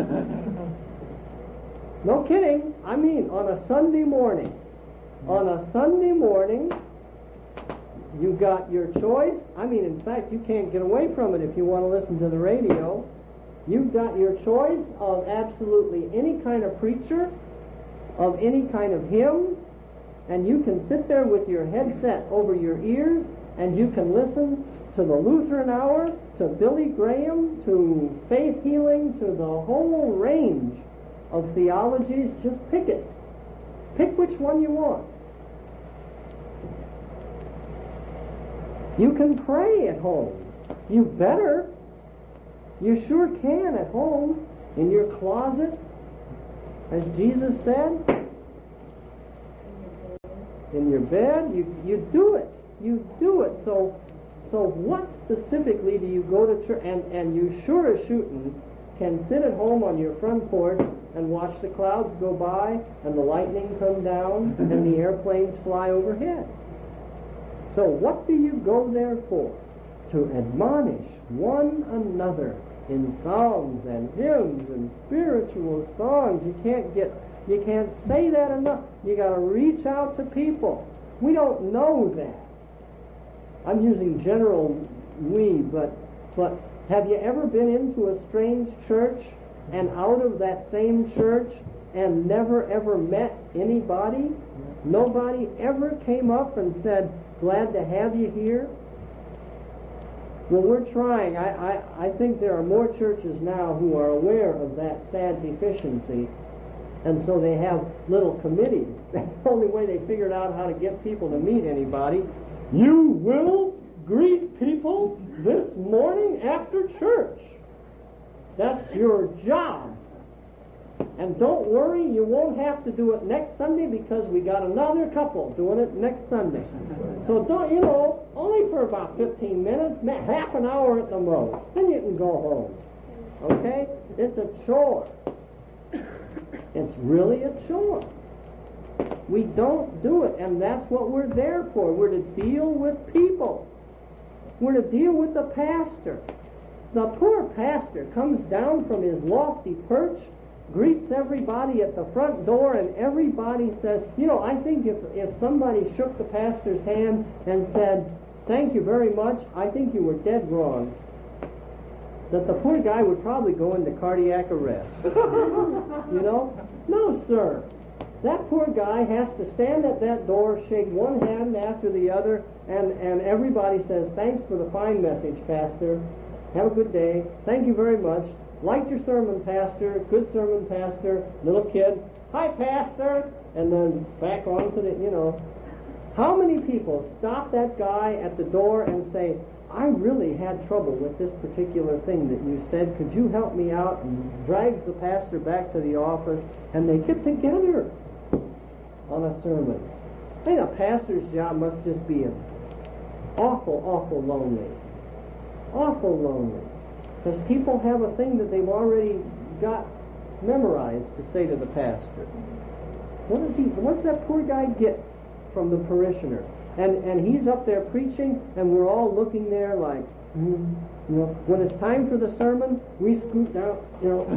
No kidding. I mean, on a Sunday morning. On a Sunday morning, you got your choice. I mean, in fact, you can't get away from it if you want to listen to the radio. You've got your choice of absolutely any kind of preacher, of any kind of hymn, and you can sit there with your headset over your ears, and you can listen to the Lutheran Hour, to Billy Graham, to faith healing, to the whole range of theologies. Just pick it. Pick which one you want. You can pray at home. You better. You sure can at home, in your closet, as Jesus said. In your bed, you you do it. You do it. So, so what specifically do you go to church? And and you sure as shooting can sit at home on your front porch and watch the clouds go by and the lightning come down and the airplanes fly overhead. So what do you go there for? To admonish one another in psalms and hymns and spiritual songs. You can't get, you can't say that enough. You got to reach out to people. We don't know that. I'm using general we, but but have you ever been into a strange church and out of that same church and never ever met anybody? Nobody ever came up and said, glad to have you here? Well, we're trying. I, I, I think there are more churches now who are aware of that sad deficiency, and so they have little committees. That's the only way they figured out how to get people to meet anybody. You will greet people this morning after church. That's your job. And don't worry, you won't have to do it next Sunday because we got another couple doing it next Sunday. So don't, you know, only for about fifteen minutes, half an hour at the most. Then you can go home. Okay? It's a chore. It's really a chore. We don't do it, and that's what we're there for. We're to deal with people. We're to deal with the pastor. The poor pastor comes down from his lofty perch, greets everybody at the front door, and everybody says, you know, I think if, if somebody shook the pastor's hand and said, thank you very much, I think you were dead wrong, that the poor guy would probably go into cardiac arrest. You know? No, sir. That poor guy has to stand at that door, shake one hand after the other, and, and everybody says, thanks for the fine message, Pastor. Have a good day. Thank you very much. Liked your sermon, Pastor. Good sermon, Pastor. Little kid, hi, Pastor. And then back on to the, you know. How many people stop that guy at the door and say, I really had trouble with this particular thing that you said. Could you help me out? And drags the pastor back to the office, and they get together on a sermon. I think a pastor's job must just be awful, awful lonely. Awful lonely. Because people have a thing that they've already got memorized to say to the pastor. What does he, what's that poor guy get from the parishioner? And and he's up there preaching, and we're all looking there like, mm, you know, when it's time for the sermon, we scoot down, you know.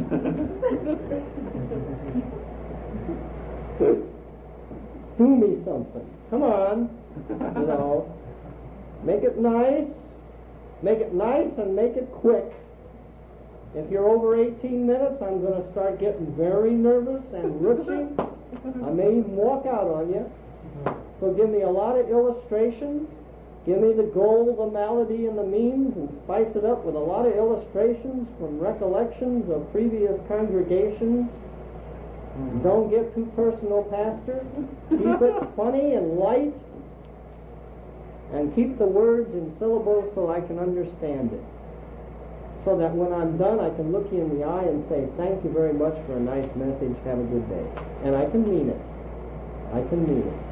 Do me something. Come on. You know. Make it nice. Make it nice and make it quick. If you're over eighteen minutes, I'm going to start getting very nervous and roochy. I may even walk out on you. So give me a lot of illustrations. Give me the goal, the malady, and the means, and spice it up with a lot of illustrations from recollections of previous congregations. Mm-hmm. Don't get too personal, Pastor. Keep it funny and light. And keep the words in syllables so I can understand it. So that when I'm done, I can look you in the eye and say, thank you very much for a nice message. Have a good day. And I can mean it. I can mean it.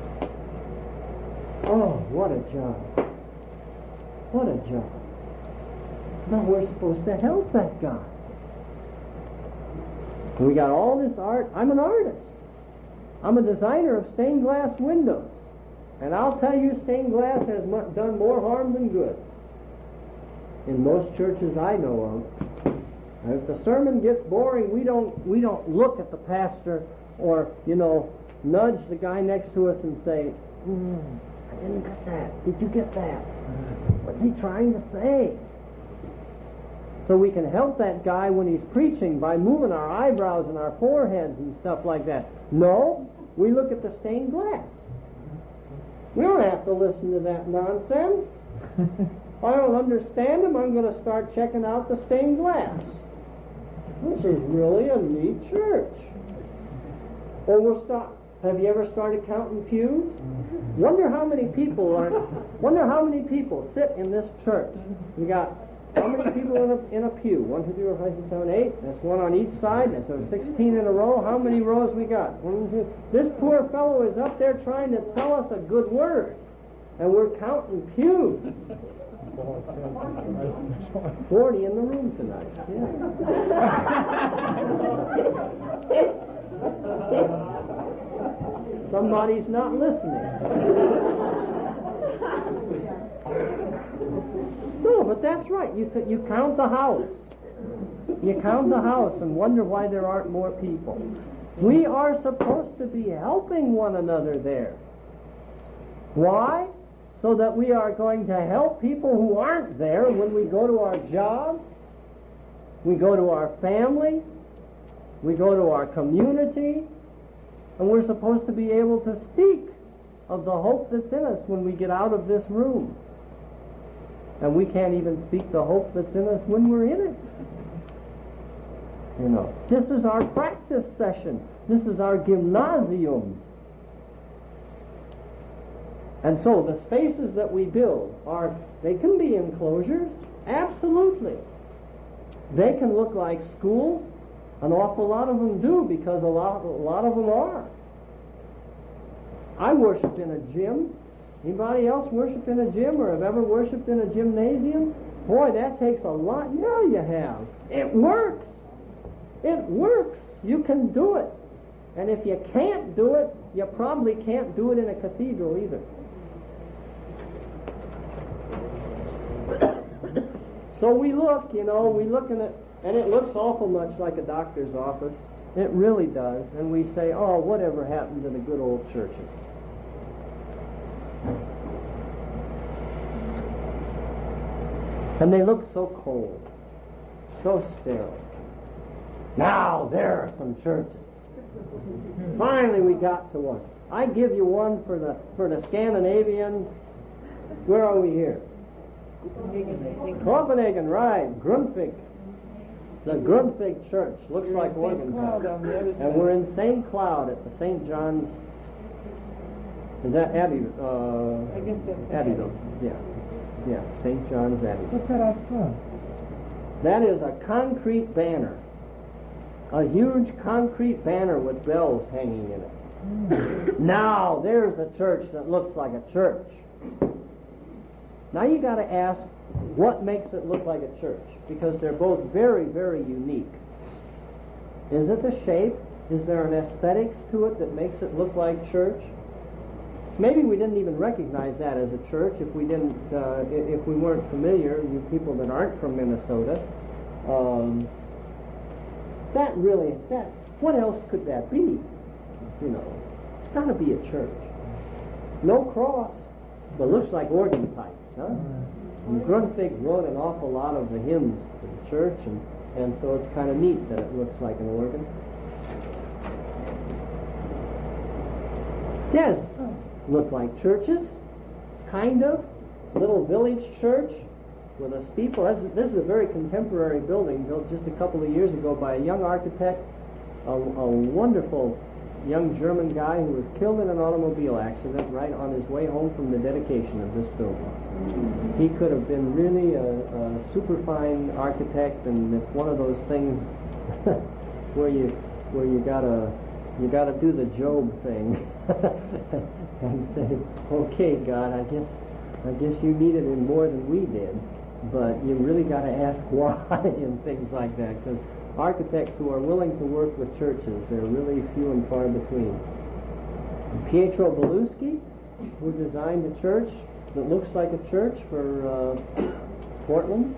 Oh, what a job. What a job. Now we're supposed to help that guy. We got all this art. I'm an artist. I'm a designer of stained glass windows. And I'll tell you, stained glass has mu- done more harm than good in most churches I know of. And if the sermon gets boring, we don't we don't look at the pastor or, you know, nudge the guy next to us and say, mm, I didn't get that. Did you get that? What's he trying to say? So we can help that guy when he's preaching by moving our eyebrows and our foreheads and stuff like that. No, we look at the stained glass. We don't have to listen to that nonsense. If I don't understand him, I'm going to start checking out the stained glass. This is really a neat church. Or we'll stop. Have you ever started counting pews? Wonder how many people are. Wonder how many people sit in this church. You got how many people in a in a pew? One, two, three, four, five, six, seven, eight. That's one on each side. That's so sixteen in a row. How many rows we got? One, two. This poor fellow is up there trying to tell us a good word, and we're counting pews. Forty in the room tonight. Yeah. Somebody's not listening. No, but that's right. You you count the house. You count the house and wonder why there aren't more people. We are supposed to be helping one another there. Why? So that we are going to help people who aren't there when we go to our job, we go to our family, we go to our community, and we're supposed to be able to speak of the hope that's in us when we get out of this room. And we can't even speak the hope that's in us when we're in it. You know, this is our practice session. This is our gymnasium. And so the spaces that we build are, they can be enclosures, absolutely. They can look like schools. An awful lot of them do, because a lot, a lot of them are. I worship in a gym. Anybody else worship in a gym or have ever worshipped in a gymnasium? Boy, that takes a lot. Yeah, you have. It works. It works. You can do it. And if you can't do it, you probably can't do it in a cathedral either. So we look, you know, we look in it, and it looks awful much like a doctor's office. It really does. And we say, oh, whatever happened to the good old churches? And they look so cold, so sterile. Now there are some churches. Finally we got to one. I give you one for the for the Scandinavians. Where are we here? Copenhagen, right. Grundtvig. The Grundtvig Church looks like Morgantown. And we're in Saint Cloud at the Saint John's. Is that Abbey? Uh, I guess that's Abbeyville. Yeah. Yeah, Saint John's Abbey. What's that out front? That is a concrete banner. A huge concrete banner with bells hanging in it. Mm. Now, there's a church that looks like a church. Now you got to ask, what makes it look like a church? Because they're both very, very unique. Is it the shape? Is there an aesthetics to it that makes it look like church? Maybe we didn't even recognize that as a church if we didn't, uh, if we weren't familiar. You people that aren't from Minnesota, um, that really, that what else could that be? You know, it's got to be a church. No cross, but looks like organ pipes, huh? And Grundtvig wrote an awful lot of the hymns for the church, and and so it's kind of neat that it looks like an organ. Yes. Look like churches, kind of. Little village church with a steeple. This is, this is a very contemporary building built just a couple of years ago by a young architect, a, a wonderful young German guy who was killed in an automobile accident right on his way home from the dedication of this building. He could have been really a, a superfine architect, and it's one of those things where you where you gotta you gotta do the Job thing. And say, okay, God, I guess I guess you needed him more than we did, but you really got to ask why and things like that, because architects who are willing to work with churches, they're really few and far between. Pietro Beluschi, who designed a church that looks like a church for uh, Portland.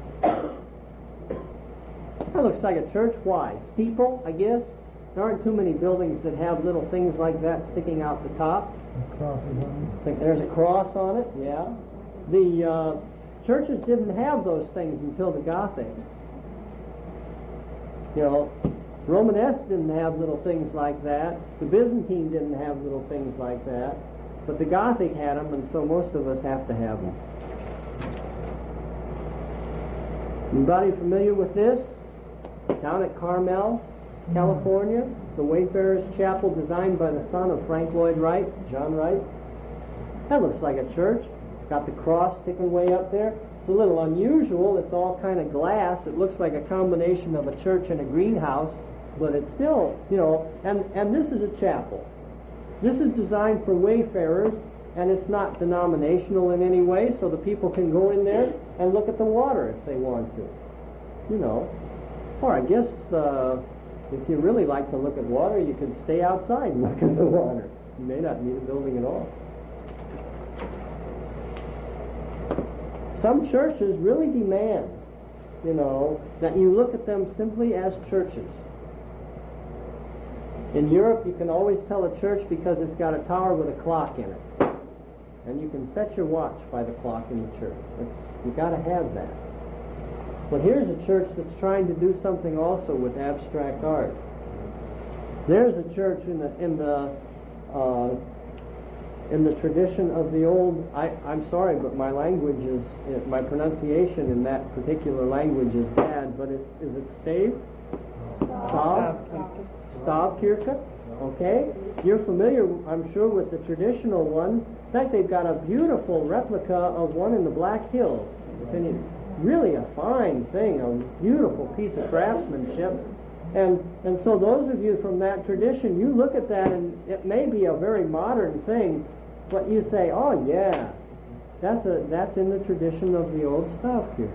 That looks like a church. Why? Steeple, I guess. There aren't too many buildings that have little things like that sticking out the top. Crosses on I think there's a cross on it, yeah. The uh, churches didn't have those things until the Gothic. You know, Romanesque didn't have little things like that. The Byzantine didn't have little things like that. But the Gothic had them, and so most of us have to have them. Anybody familiar with this? Down at Carmel, California, the Wayfarers Chapel designed by the son of Frank Lloyd Wright, John Wright. That looks like a church. Got the cross sticking way up there. It's a little unusual. It's all kind of glass. It looks like a combination of a church and a greenhouse, but it's still, you know, and, and this is a chapel. This is designed for wayfarers, and it's not denominational in any way, so the people can go in there and look at the water if they want to. You know. Or I guess uh, if you really like to look at water, you could stay outside and look at the water. You may not need a building at all. Some churches really demand, you know, that you look at them simply as churches. In Europe, you can always tell a church because it's got a tower with a clock in it. And you can set your watch by the clock in the church. It's, you got to have that. But here's a church that's trying to do something also with abstract art. There's a church in the in the uh, in the tradition of the old, I, I'm sorry, but my language is, my pronunciation in that particular language is bad, but it's, is it stave? Stav? Stavkirche? Okay? You're familiar, I'm sure, with the traditional one. In fact, they've got a beautiful replica of one in the Black Hills. And it, really a fine thing, a beautiful piece of craftsmanship. And and so those of you from that tradition, you look at that and it may be a very modern thing, but you say, oh yeah, that's a that's in the tradition of the old stuff here.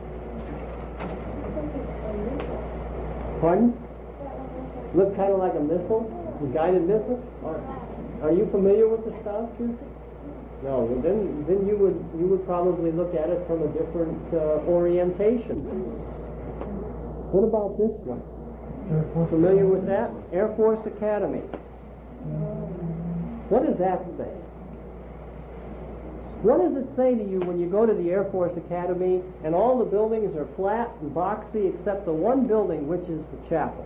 Pardon? Look kind of like a missile, a guided missile. Are, are you familiar with the stuff here? No. Well, then then you would you would probably look at it from a different uh, orientation. What about this one? Familiar with that? Air Force Academy. What does that say? What does it say to you when you go to the Air Force Academy and all the buildings are flat and boxy except the one building, which is the chapel?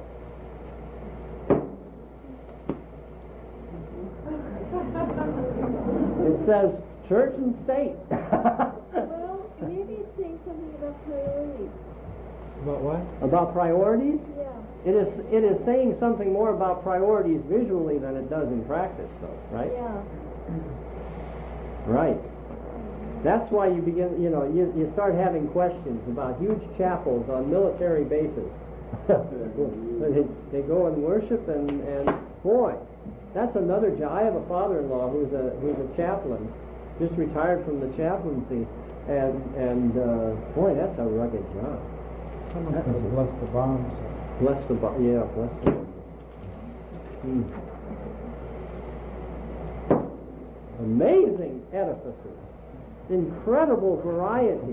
It says church and state. Well, maybe it's saying something about priorities. About what? About priorities? Yeah. It is it is saying something more about priorities visually than it does in practice, though, right? Yeah. Right. That's why you begin, you know, you, you start having questions about huge chapels on military bases. they, they go and worship, and, and boy, that's another job. I have a father-in-law who's a who's a chaplain, just retired from the chaplaincy, and and uh, boy, that's a rugged job. Someone says bless the bombs. Bless the bo- yeah, bless the bombs. Hmm. Amazing edifices, incredible variety.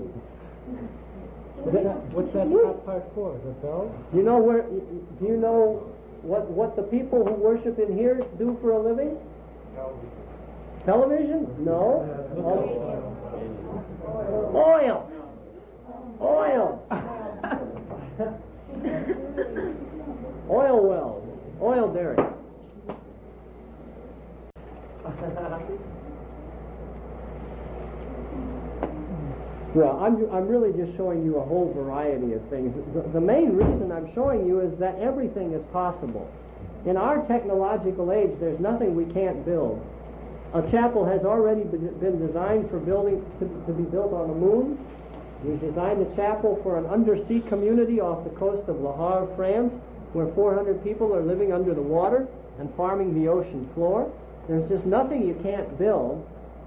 What's that top part for? The bells? You know where? Do you know what what the people who worship in here do for a living? Television? No. Oil. Oil. Oil wells. Oil derricks. Well, I'm, I'm really just showing you a whole variety of things. The, the main reason I'm showing you is that everything is possible. In our technological age, there's nothing we can't build. A chapel has already been designed for building to, to be built on the moon. We've designed a chapel for an undersea community off the coast of Le Havre, France, where four hundred people are living under the water and farming the ocean floor. There's just nothing you can't build.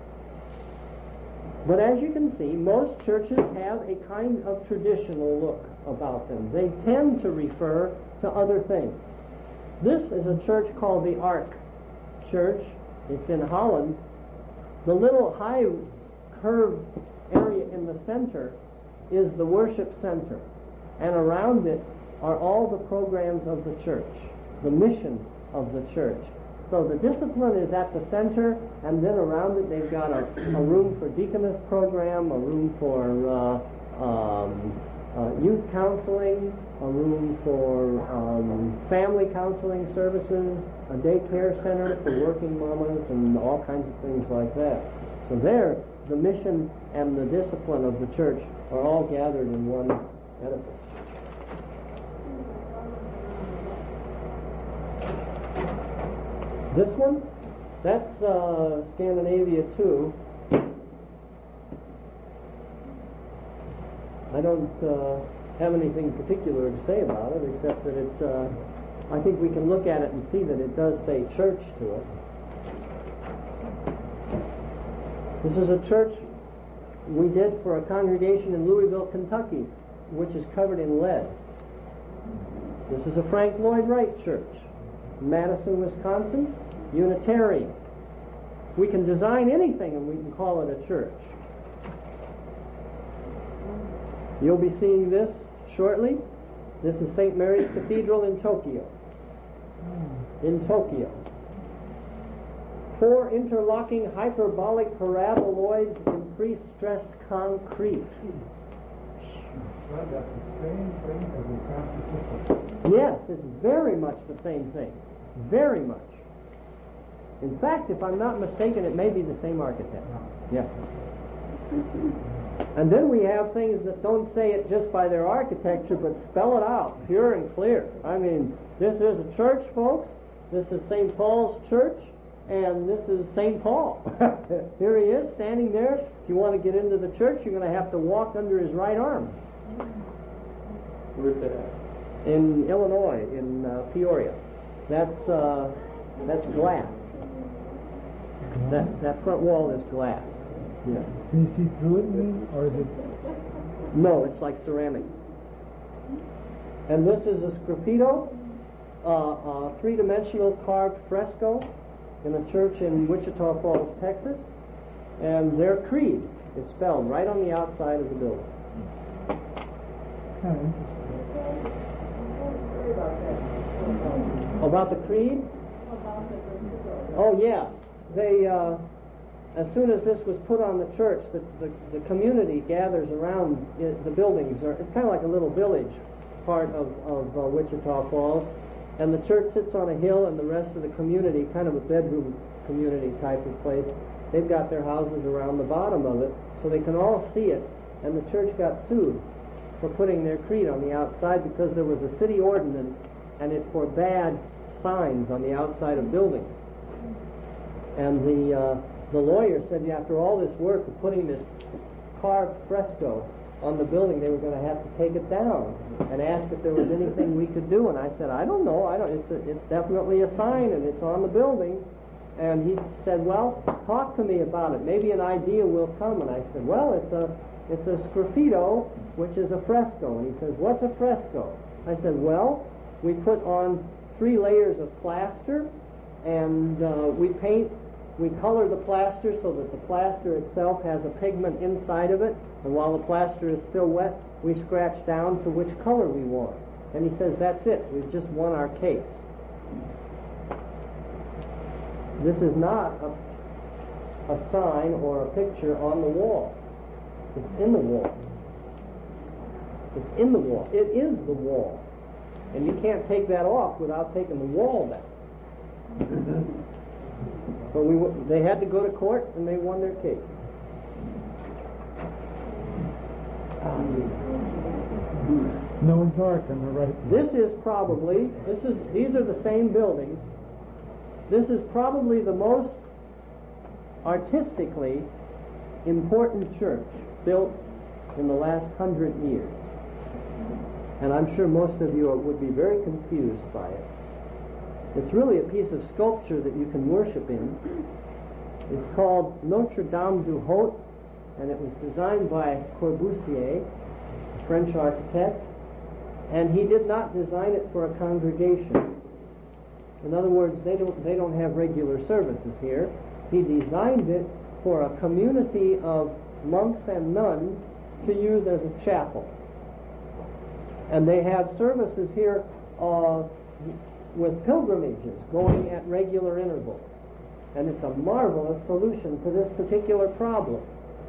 But as you can see, most churches have a kind of traditional look about them. They tend to refer to other things. This is a church called the Ark Church. It's in Holland. The little high curved area in the center is the worship center. And around it are all the programs of the church, the mission of the church. So the discipline is at the center, and then around it they've got a, a room for deaconess program, a room for uh, um, uh, youth counseling, a room for um, family counseling services, a daycare center for working mamas, and all kinds of things like that. So there, the mission and the discipline of the church are all gathered in one edifice. This one, that's uh, Scandinavia too. I don't uh, have anything particular to say about it, except that it's, uh, I think we can look at it and see that it does say church to it. This is a church we did for a congregation in Louisville, Kentucky, which is covered in lead. This is a Frank Lloyd Wright church. Madison, Wisconsin, Unitarian. We can design anything and we can call it a church. You'll be seeing this shortly. This is Saint Mary's Cathedral in Tokyo. In Tokyo. Four interlocking hyperbolic paraboloids in pre-stressed concrete. Yes, it's very much the same thing. Very much. In fact, if I'm not mistaken, it may be the same architect. Yeah. And then we have things that don't say it just by their architecture, but spell it out, pure and clear. I mean, this is a church, folks. This is Saint Paul's church, and this is Saint Paul. Here he is, standing there. If you want to get into the church, you're going to have to walk under his right arm. Where's that at? In Illinois, in uh, Peoria. That's uh, that's glass. That that front wall is glass. Yeah. Can you see through it, or is it? No, it's like ceramic. And this is a sgraffito, uh, a three-dimensional carved fresco in a church in Wichita Falls, Texas. And their creed is spelled right on the outside of the building. Kind of interesting. About the creed? Oh, yeah. They, uh, as soon as this was put on the church, the, the, the community gathers around it, the buildings. Are, it's kind of like a little village part of, of uh, Wichita Falls. And the church sits on a hill, and the rest of the community, kind of a bedroom community type of place, they've got their houses around the bottom of it, so they can all see it. And the church got sued for putting their creed on the outside because there was a city ordinance, and it forbade signs on the outside of buildings. And the uh, the lawyer said, yeah, after all this work of putting this carved fresco on the building, they were going to have to take it down, and asked if there was anything we could do. And I said, I don't know. I don't. It's a, it's definitely a sign, and it's on the building. And he said, well, talk to me about it. Maybe an idea will come. And I said, well, it's a it's a sgraffito, which is a fresco. And he says, what's a fresco? I said, well, we put on three layers of plaster, and uh, we paint, we color the plaster so that the plaster itself has a pigment inside of it, and while the plaster is still wet, we scratch down to which color we want. And he says, that's it, we've just won our case. This is not a, a sign or a picture on the wall. It's in the wall. It's in the wall. It is the wall. And you can't take that off without taking the wall down. So we w- they had to go to court, and they won their case. Noah's Ark on the right. This is probably, this is, these are the same buildings. This is probably the most artistically important church built in the last hundred years. And I'm sure most of you would be very confused by it. It's really a piece of sculpture that you can worship in. It's called Notre Dame du Haut, and it was designed by Corbusier, a French architect, and he did not design it for a congregation. In other words, they don't, they don't have regular services here. He designed it for a community of monks and nuns to use as a chapel. And they have services here uh, with pilgrimages going at regular intervals. And it's a marvelous solution to this particular problem.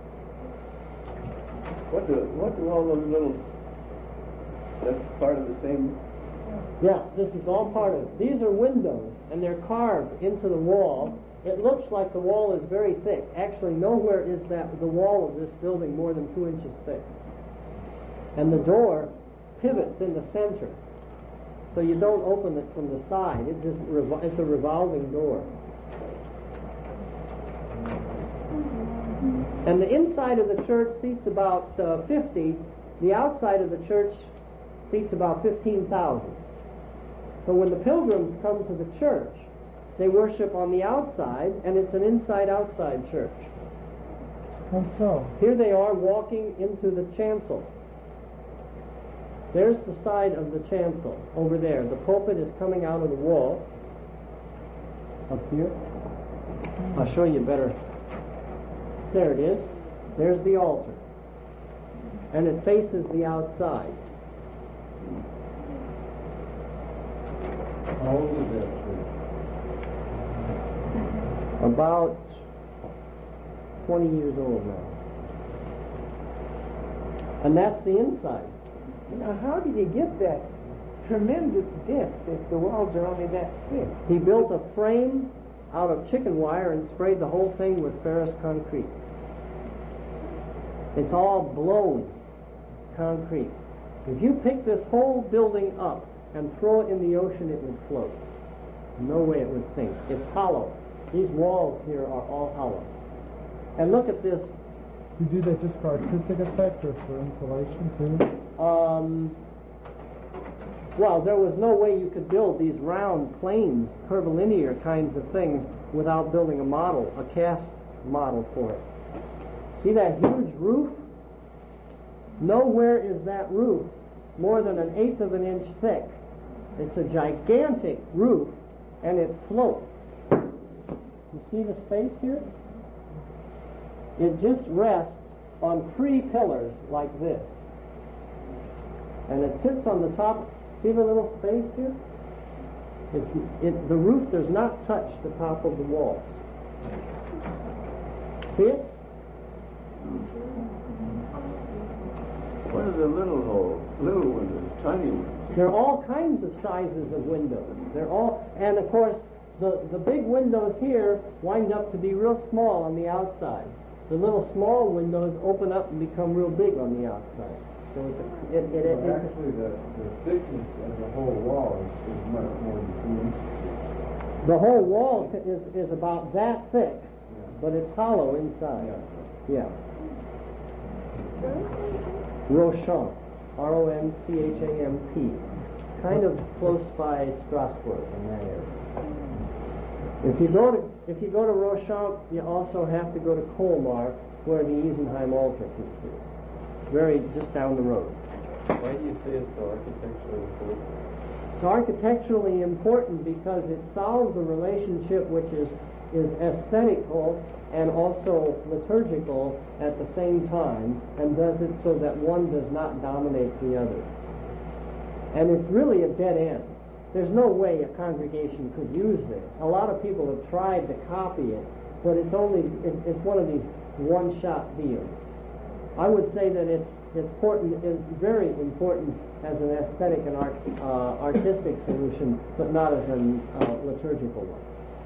What do, what do all those little, that's part of the same? Yeah, this is all part of it. These are windows, and they're carved into the wall. It looks like the wall is very thick. Actually, nowhere is that the wall of this building more than two inches thick. And the door pivots in the center, so you don't open it from the side. It just revol- it's a revolving door. And the inside of the church seats about uh, fifty. The outside of the church seats about fifteen thousand. So when the pilgrims come to the church, they worship on the outside, and it's an inside-outside church. How so? Here they are walking into the chancel. There's the side of the chancel over there. The pulpit is coming out of the wall. Up here. I'll show you better. There it is. There's the altar. And it faces the outside. How old is that church? About twenty years old now. And that's the inside. Now, how did he get that tremendous depth if the walls are only that thick? He built a frame out of chicken wire and sprayed the whole thing with Ferrous concrete. It's all blown concrete. If you pick this whole building up and throw it in the ocean, it would float. No way it would sink. It's hollow. These walls here are all hollow. And look at this. You do that just for artistic effect or for insulation too? Um, well, there was no way you could build these round planes, curvilinear kinds of things, without building a model, a cast model for it. See that huge roof? Nowhere is that roof more than an eighth of an inch thick. It's a gigantic roof, and it floats. You see the space here? It just rests on three pillars like this. And it sits on the top. See the little space here? It's, it, the roof does not touch the top of the walls. See it? What are the little holes? Little windows, tiny ones. There are all kinds of sizes of windows. They're all, and of course, the, the big windows here wind up to be real small on the outside. The little small windows open up and become real big on the outside. So it, it, it, it, well, actually, the, the thickness of the whole wall is, is much more than two inches. The whole wall is, is about that thick, Yeah. but it's hollow inside. Yeah. Yeah. Ronchamp, R O N C H A M P, kind of close by Strasbourg in that area. If you go to if you go to Ronchamp, you also have to go to Colmar, where the Isenheim altar piece is. It's very just down the road. Why do you say it's so architecturally important? It's architecturally important because it solves a relationship which is is aesthetical and also liturgical at the same time, and does it so that one does not dominate the other. And it's really a dead end. There's no way a congregation could use this. A lot of people have tried to copy it, but it's only it, it's one of these one-shot deals. I would say that it's important, it's very important as an aesthetic and art, uh, artistic solution, but not as a uh, liturgical one.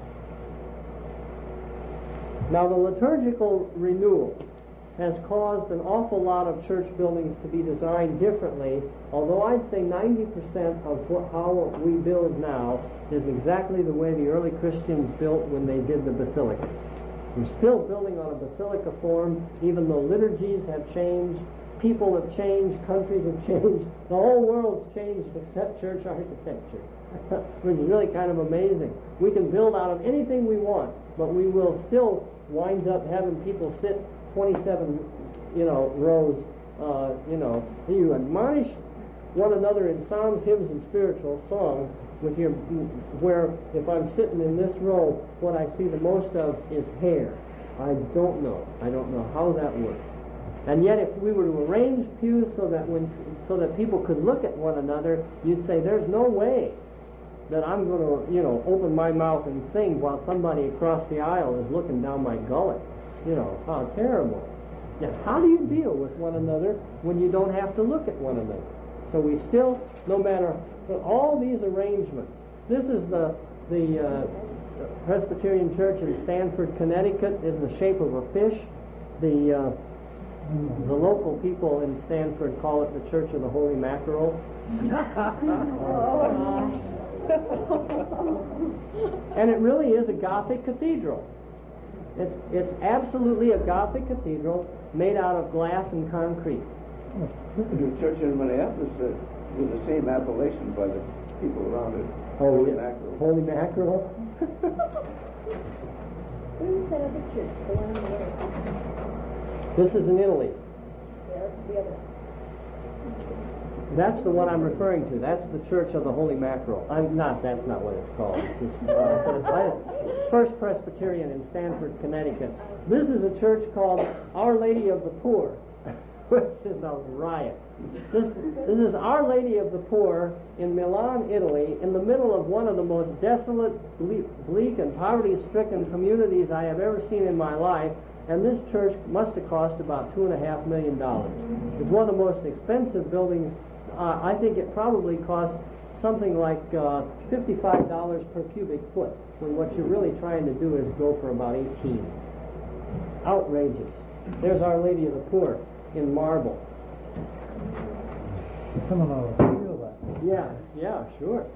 Now, the liturgical renewal has caused an awful lot of church buildings to be designed differently, although I'd say ninety percent of what, how we build now is exactly the way the early Christians built when they did the basilicas. We're still building on a basilica form, even though liturgies have changed, people have changed, countries have changed, the whole world's changed except church architecture, which is really kind of amazing. We can build out of anything we want, but we will still wind up having people sit twenty-seven, you know, rows, uh, you know. You admonish one another in psalms, hymns, and spiritual songs with your, where if I'm sitting in this row, what I see the most of is hair. I don't know. I don't know how that works. And yet, if we were to arrange pews so that when, so that people could look at one another, you'd say, there's no way that I'm going to, you know, open my mouth and sing while somebody across the aisle is looking down my gullet. You know, how terrible. Now, how do you deal with one another when you don't have to look at one another? So we still, no matter all these arrangements, this is the the uh, Presbyterian Church in Stamford, Connecticut, in the shape of a fish. The uh, the local people in Stamford call it the Church of the Holy Mackerel. And it really is a Gothic cathedral. It's it's absolutely a Gothic cathedral made out of glass and concrete. The church in Minneapolis uh, with the same appellation by the people around it. Holy Mackerel. Holy Mackerel. Where's that other church? The one on the right? This is in Italy. Yeah, that's the other. That's the one I'm referring to. That's the Church of the Holy Mackerel. I'm not. That's not what it's called. It's just, uh, First Presbyterian in Stamford, Connecticut. This is a church called Our Lady of the Poor, which is a riot. This, this is Our Lady of the Poor in Milan, Italy, in the middle of one of the most desolate, bleak, and poverty-stricken communities I have ever seen in my life. And this church must have cost about two and a half million dollars. It's one of the most expensive buildings. Uh, I think it probably cost something like uh, fifty-five dollars per cubic foot, when what you're really trying to do is go for about eighteen. Outrageous. There's Our Lady of the Poor in marble. Someone ought to feel that. Yeah, yeah, sure.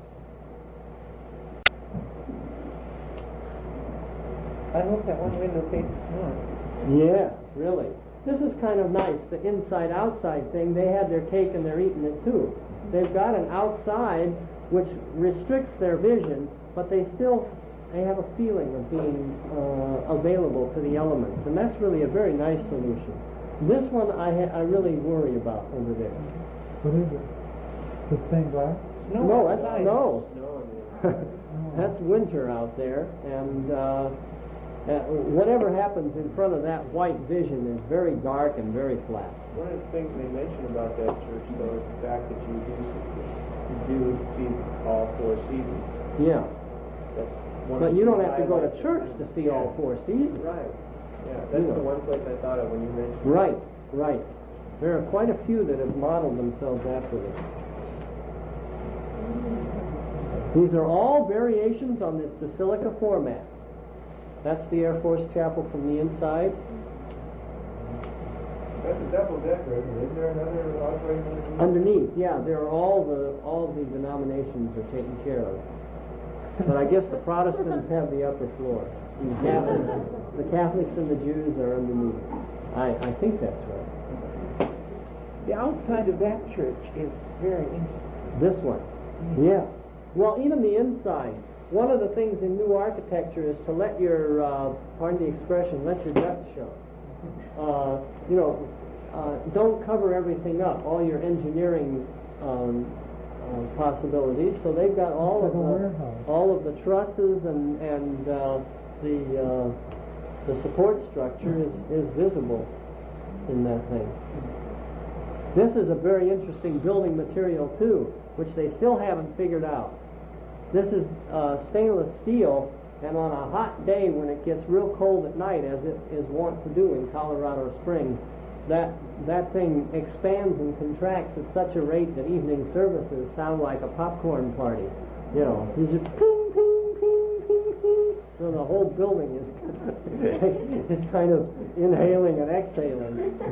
I hope that one window faces north. Yeah, really. This is kind of nice, the inside-outside thing. They had their cake and they're eating it too. They've got an outside which restricts their vision, but they still they have a feeling of being uh, available to the elements, and that's really a very nice solution. This one I ha- I really worry about over there. What is it? The stained glass? No, No, that's outside. snow. No, That's winter out there, and uh, uh, whatever happens in front of that white vision is very dark and very flat. one of the things they mention about that church, though, is the fact that you do, you do see all four seasons. Yeah, That's one but of you the don't have to go to highlights. church to see all four seasons. Right. Yeah, that's Yeah. the one place I thought of when you mentioned. Right, right. There are quite a few that have modeled themselves after this. These are all variations on this basilica format. That's the Air Force Chapel from the inside. That's a double decker, isn't it? Is there another auditorium underneath? Underneath, yeah, there are all the all the denominations are taken care of. But I guess the Protestants have the upper floor. The Catholics, the Catholics and the Jews are underneath. I, I think that's right. The outside of that church is very interesting. This one, yeah. Well, even the inside. One of the things in new architecture is to let your, uh, pardon the expression, let your guts show. Uh, you know, uh, don't cover everything up, all your engineering um, uh, possibilities. So they've got all of Like a the warehouse. all of the trusses and and uh, the uh, the support structure is is visible in that thing. This is a very interesting building material too, which they still haven't figured out. This is uh, stainless steel, and on a hot day when it gets real cold at night, as it is wont to do in Colorado Springs, that that thing expands and contracts at such a rate that evening services sound like a popcorn party. You know, these are ping, ping, ping, ping, ping. So the whole building is is kind of inhaling and exhaling.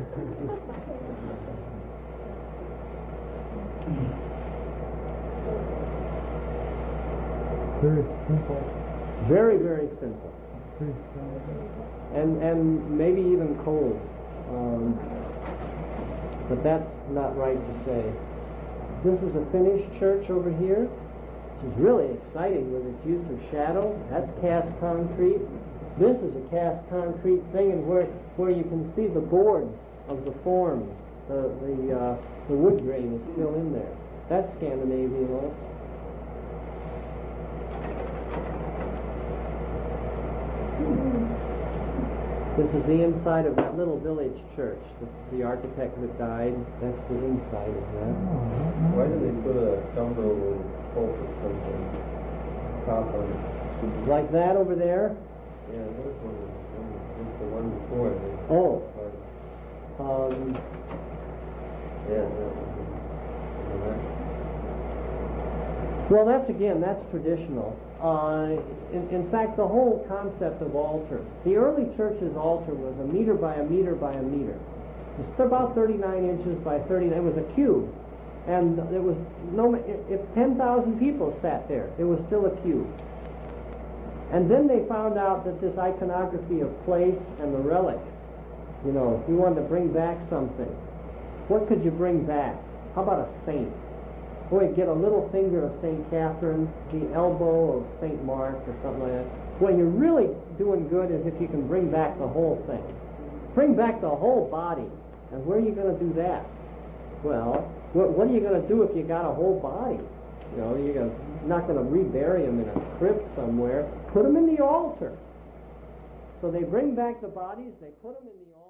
Very simple. Very, very simple. Pretty simple. And and maybe even cold. Um, but that's not right to say. This is a finished church over here, which is really exciting with its use of shadow. That's cast concrete. This is a cast concrete thing, and where where you can see the boards of the forms, the the uh, the wood grain is still in there. That's Scandinavian also. This is the inside of that little village church. The, the architect that died, that's the inside of that. Why did they put a dumbbell pulpit something top on it? Like that over there? Yeah, this one is the one before it. Oh. Um, Yeah, that one. well, that's again, that's traditional. Uh, in, in fact, the whole concept of altar, the early church's altar was a meter by a meter by a meter. It's about thirty-nine inches by thirty-nine. It was a cube. And there was no, if ten thousand people sat there, it was still a cube. And then they found out that this iconography of place and the relic, you know, if you wanted to bring back something, what could you bring back? How about a saint? Boy, get a little finger of Saint Catherine, the elbow of Saint Mark or something like that. What you're really doing good is if you can bring back the whole thing. Bring back the whole body. And where are you going to do that? Well, what, what are you going to do if you got a whole body? You know, you're gonna, not going to rebury them in a crypt somewhere. Put them in the altar. So they bring back the bodies, they put them in the altar.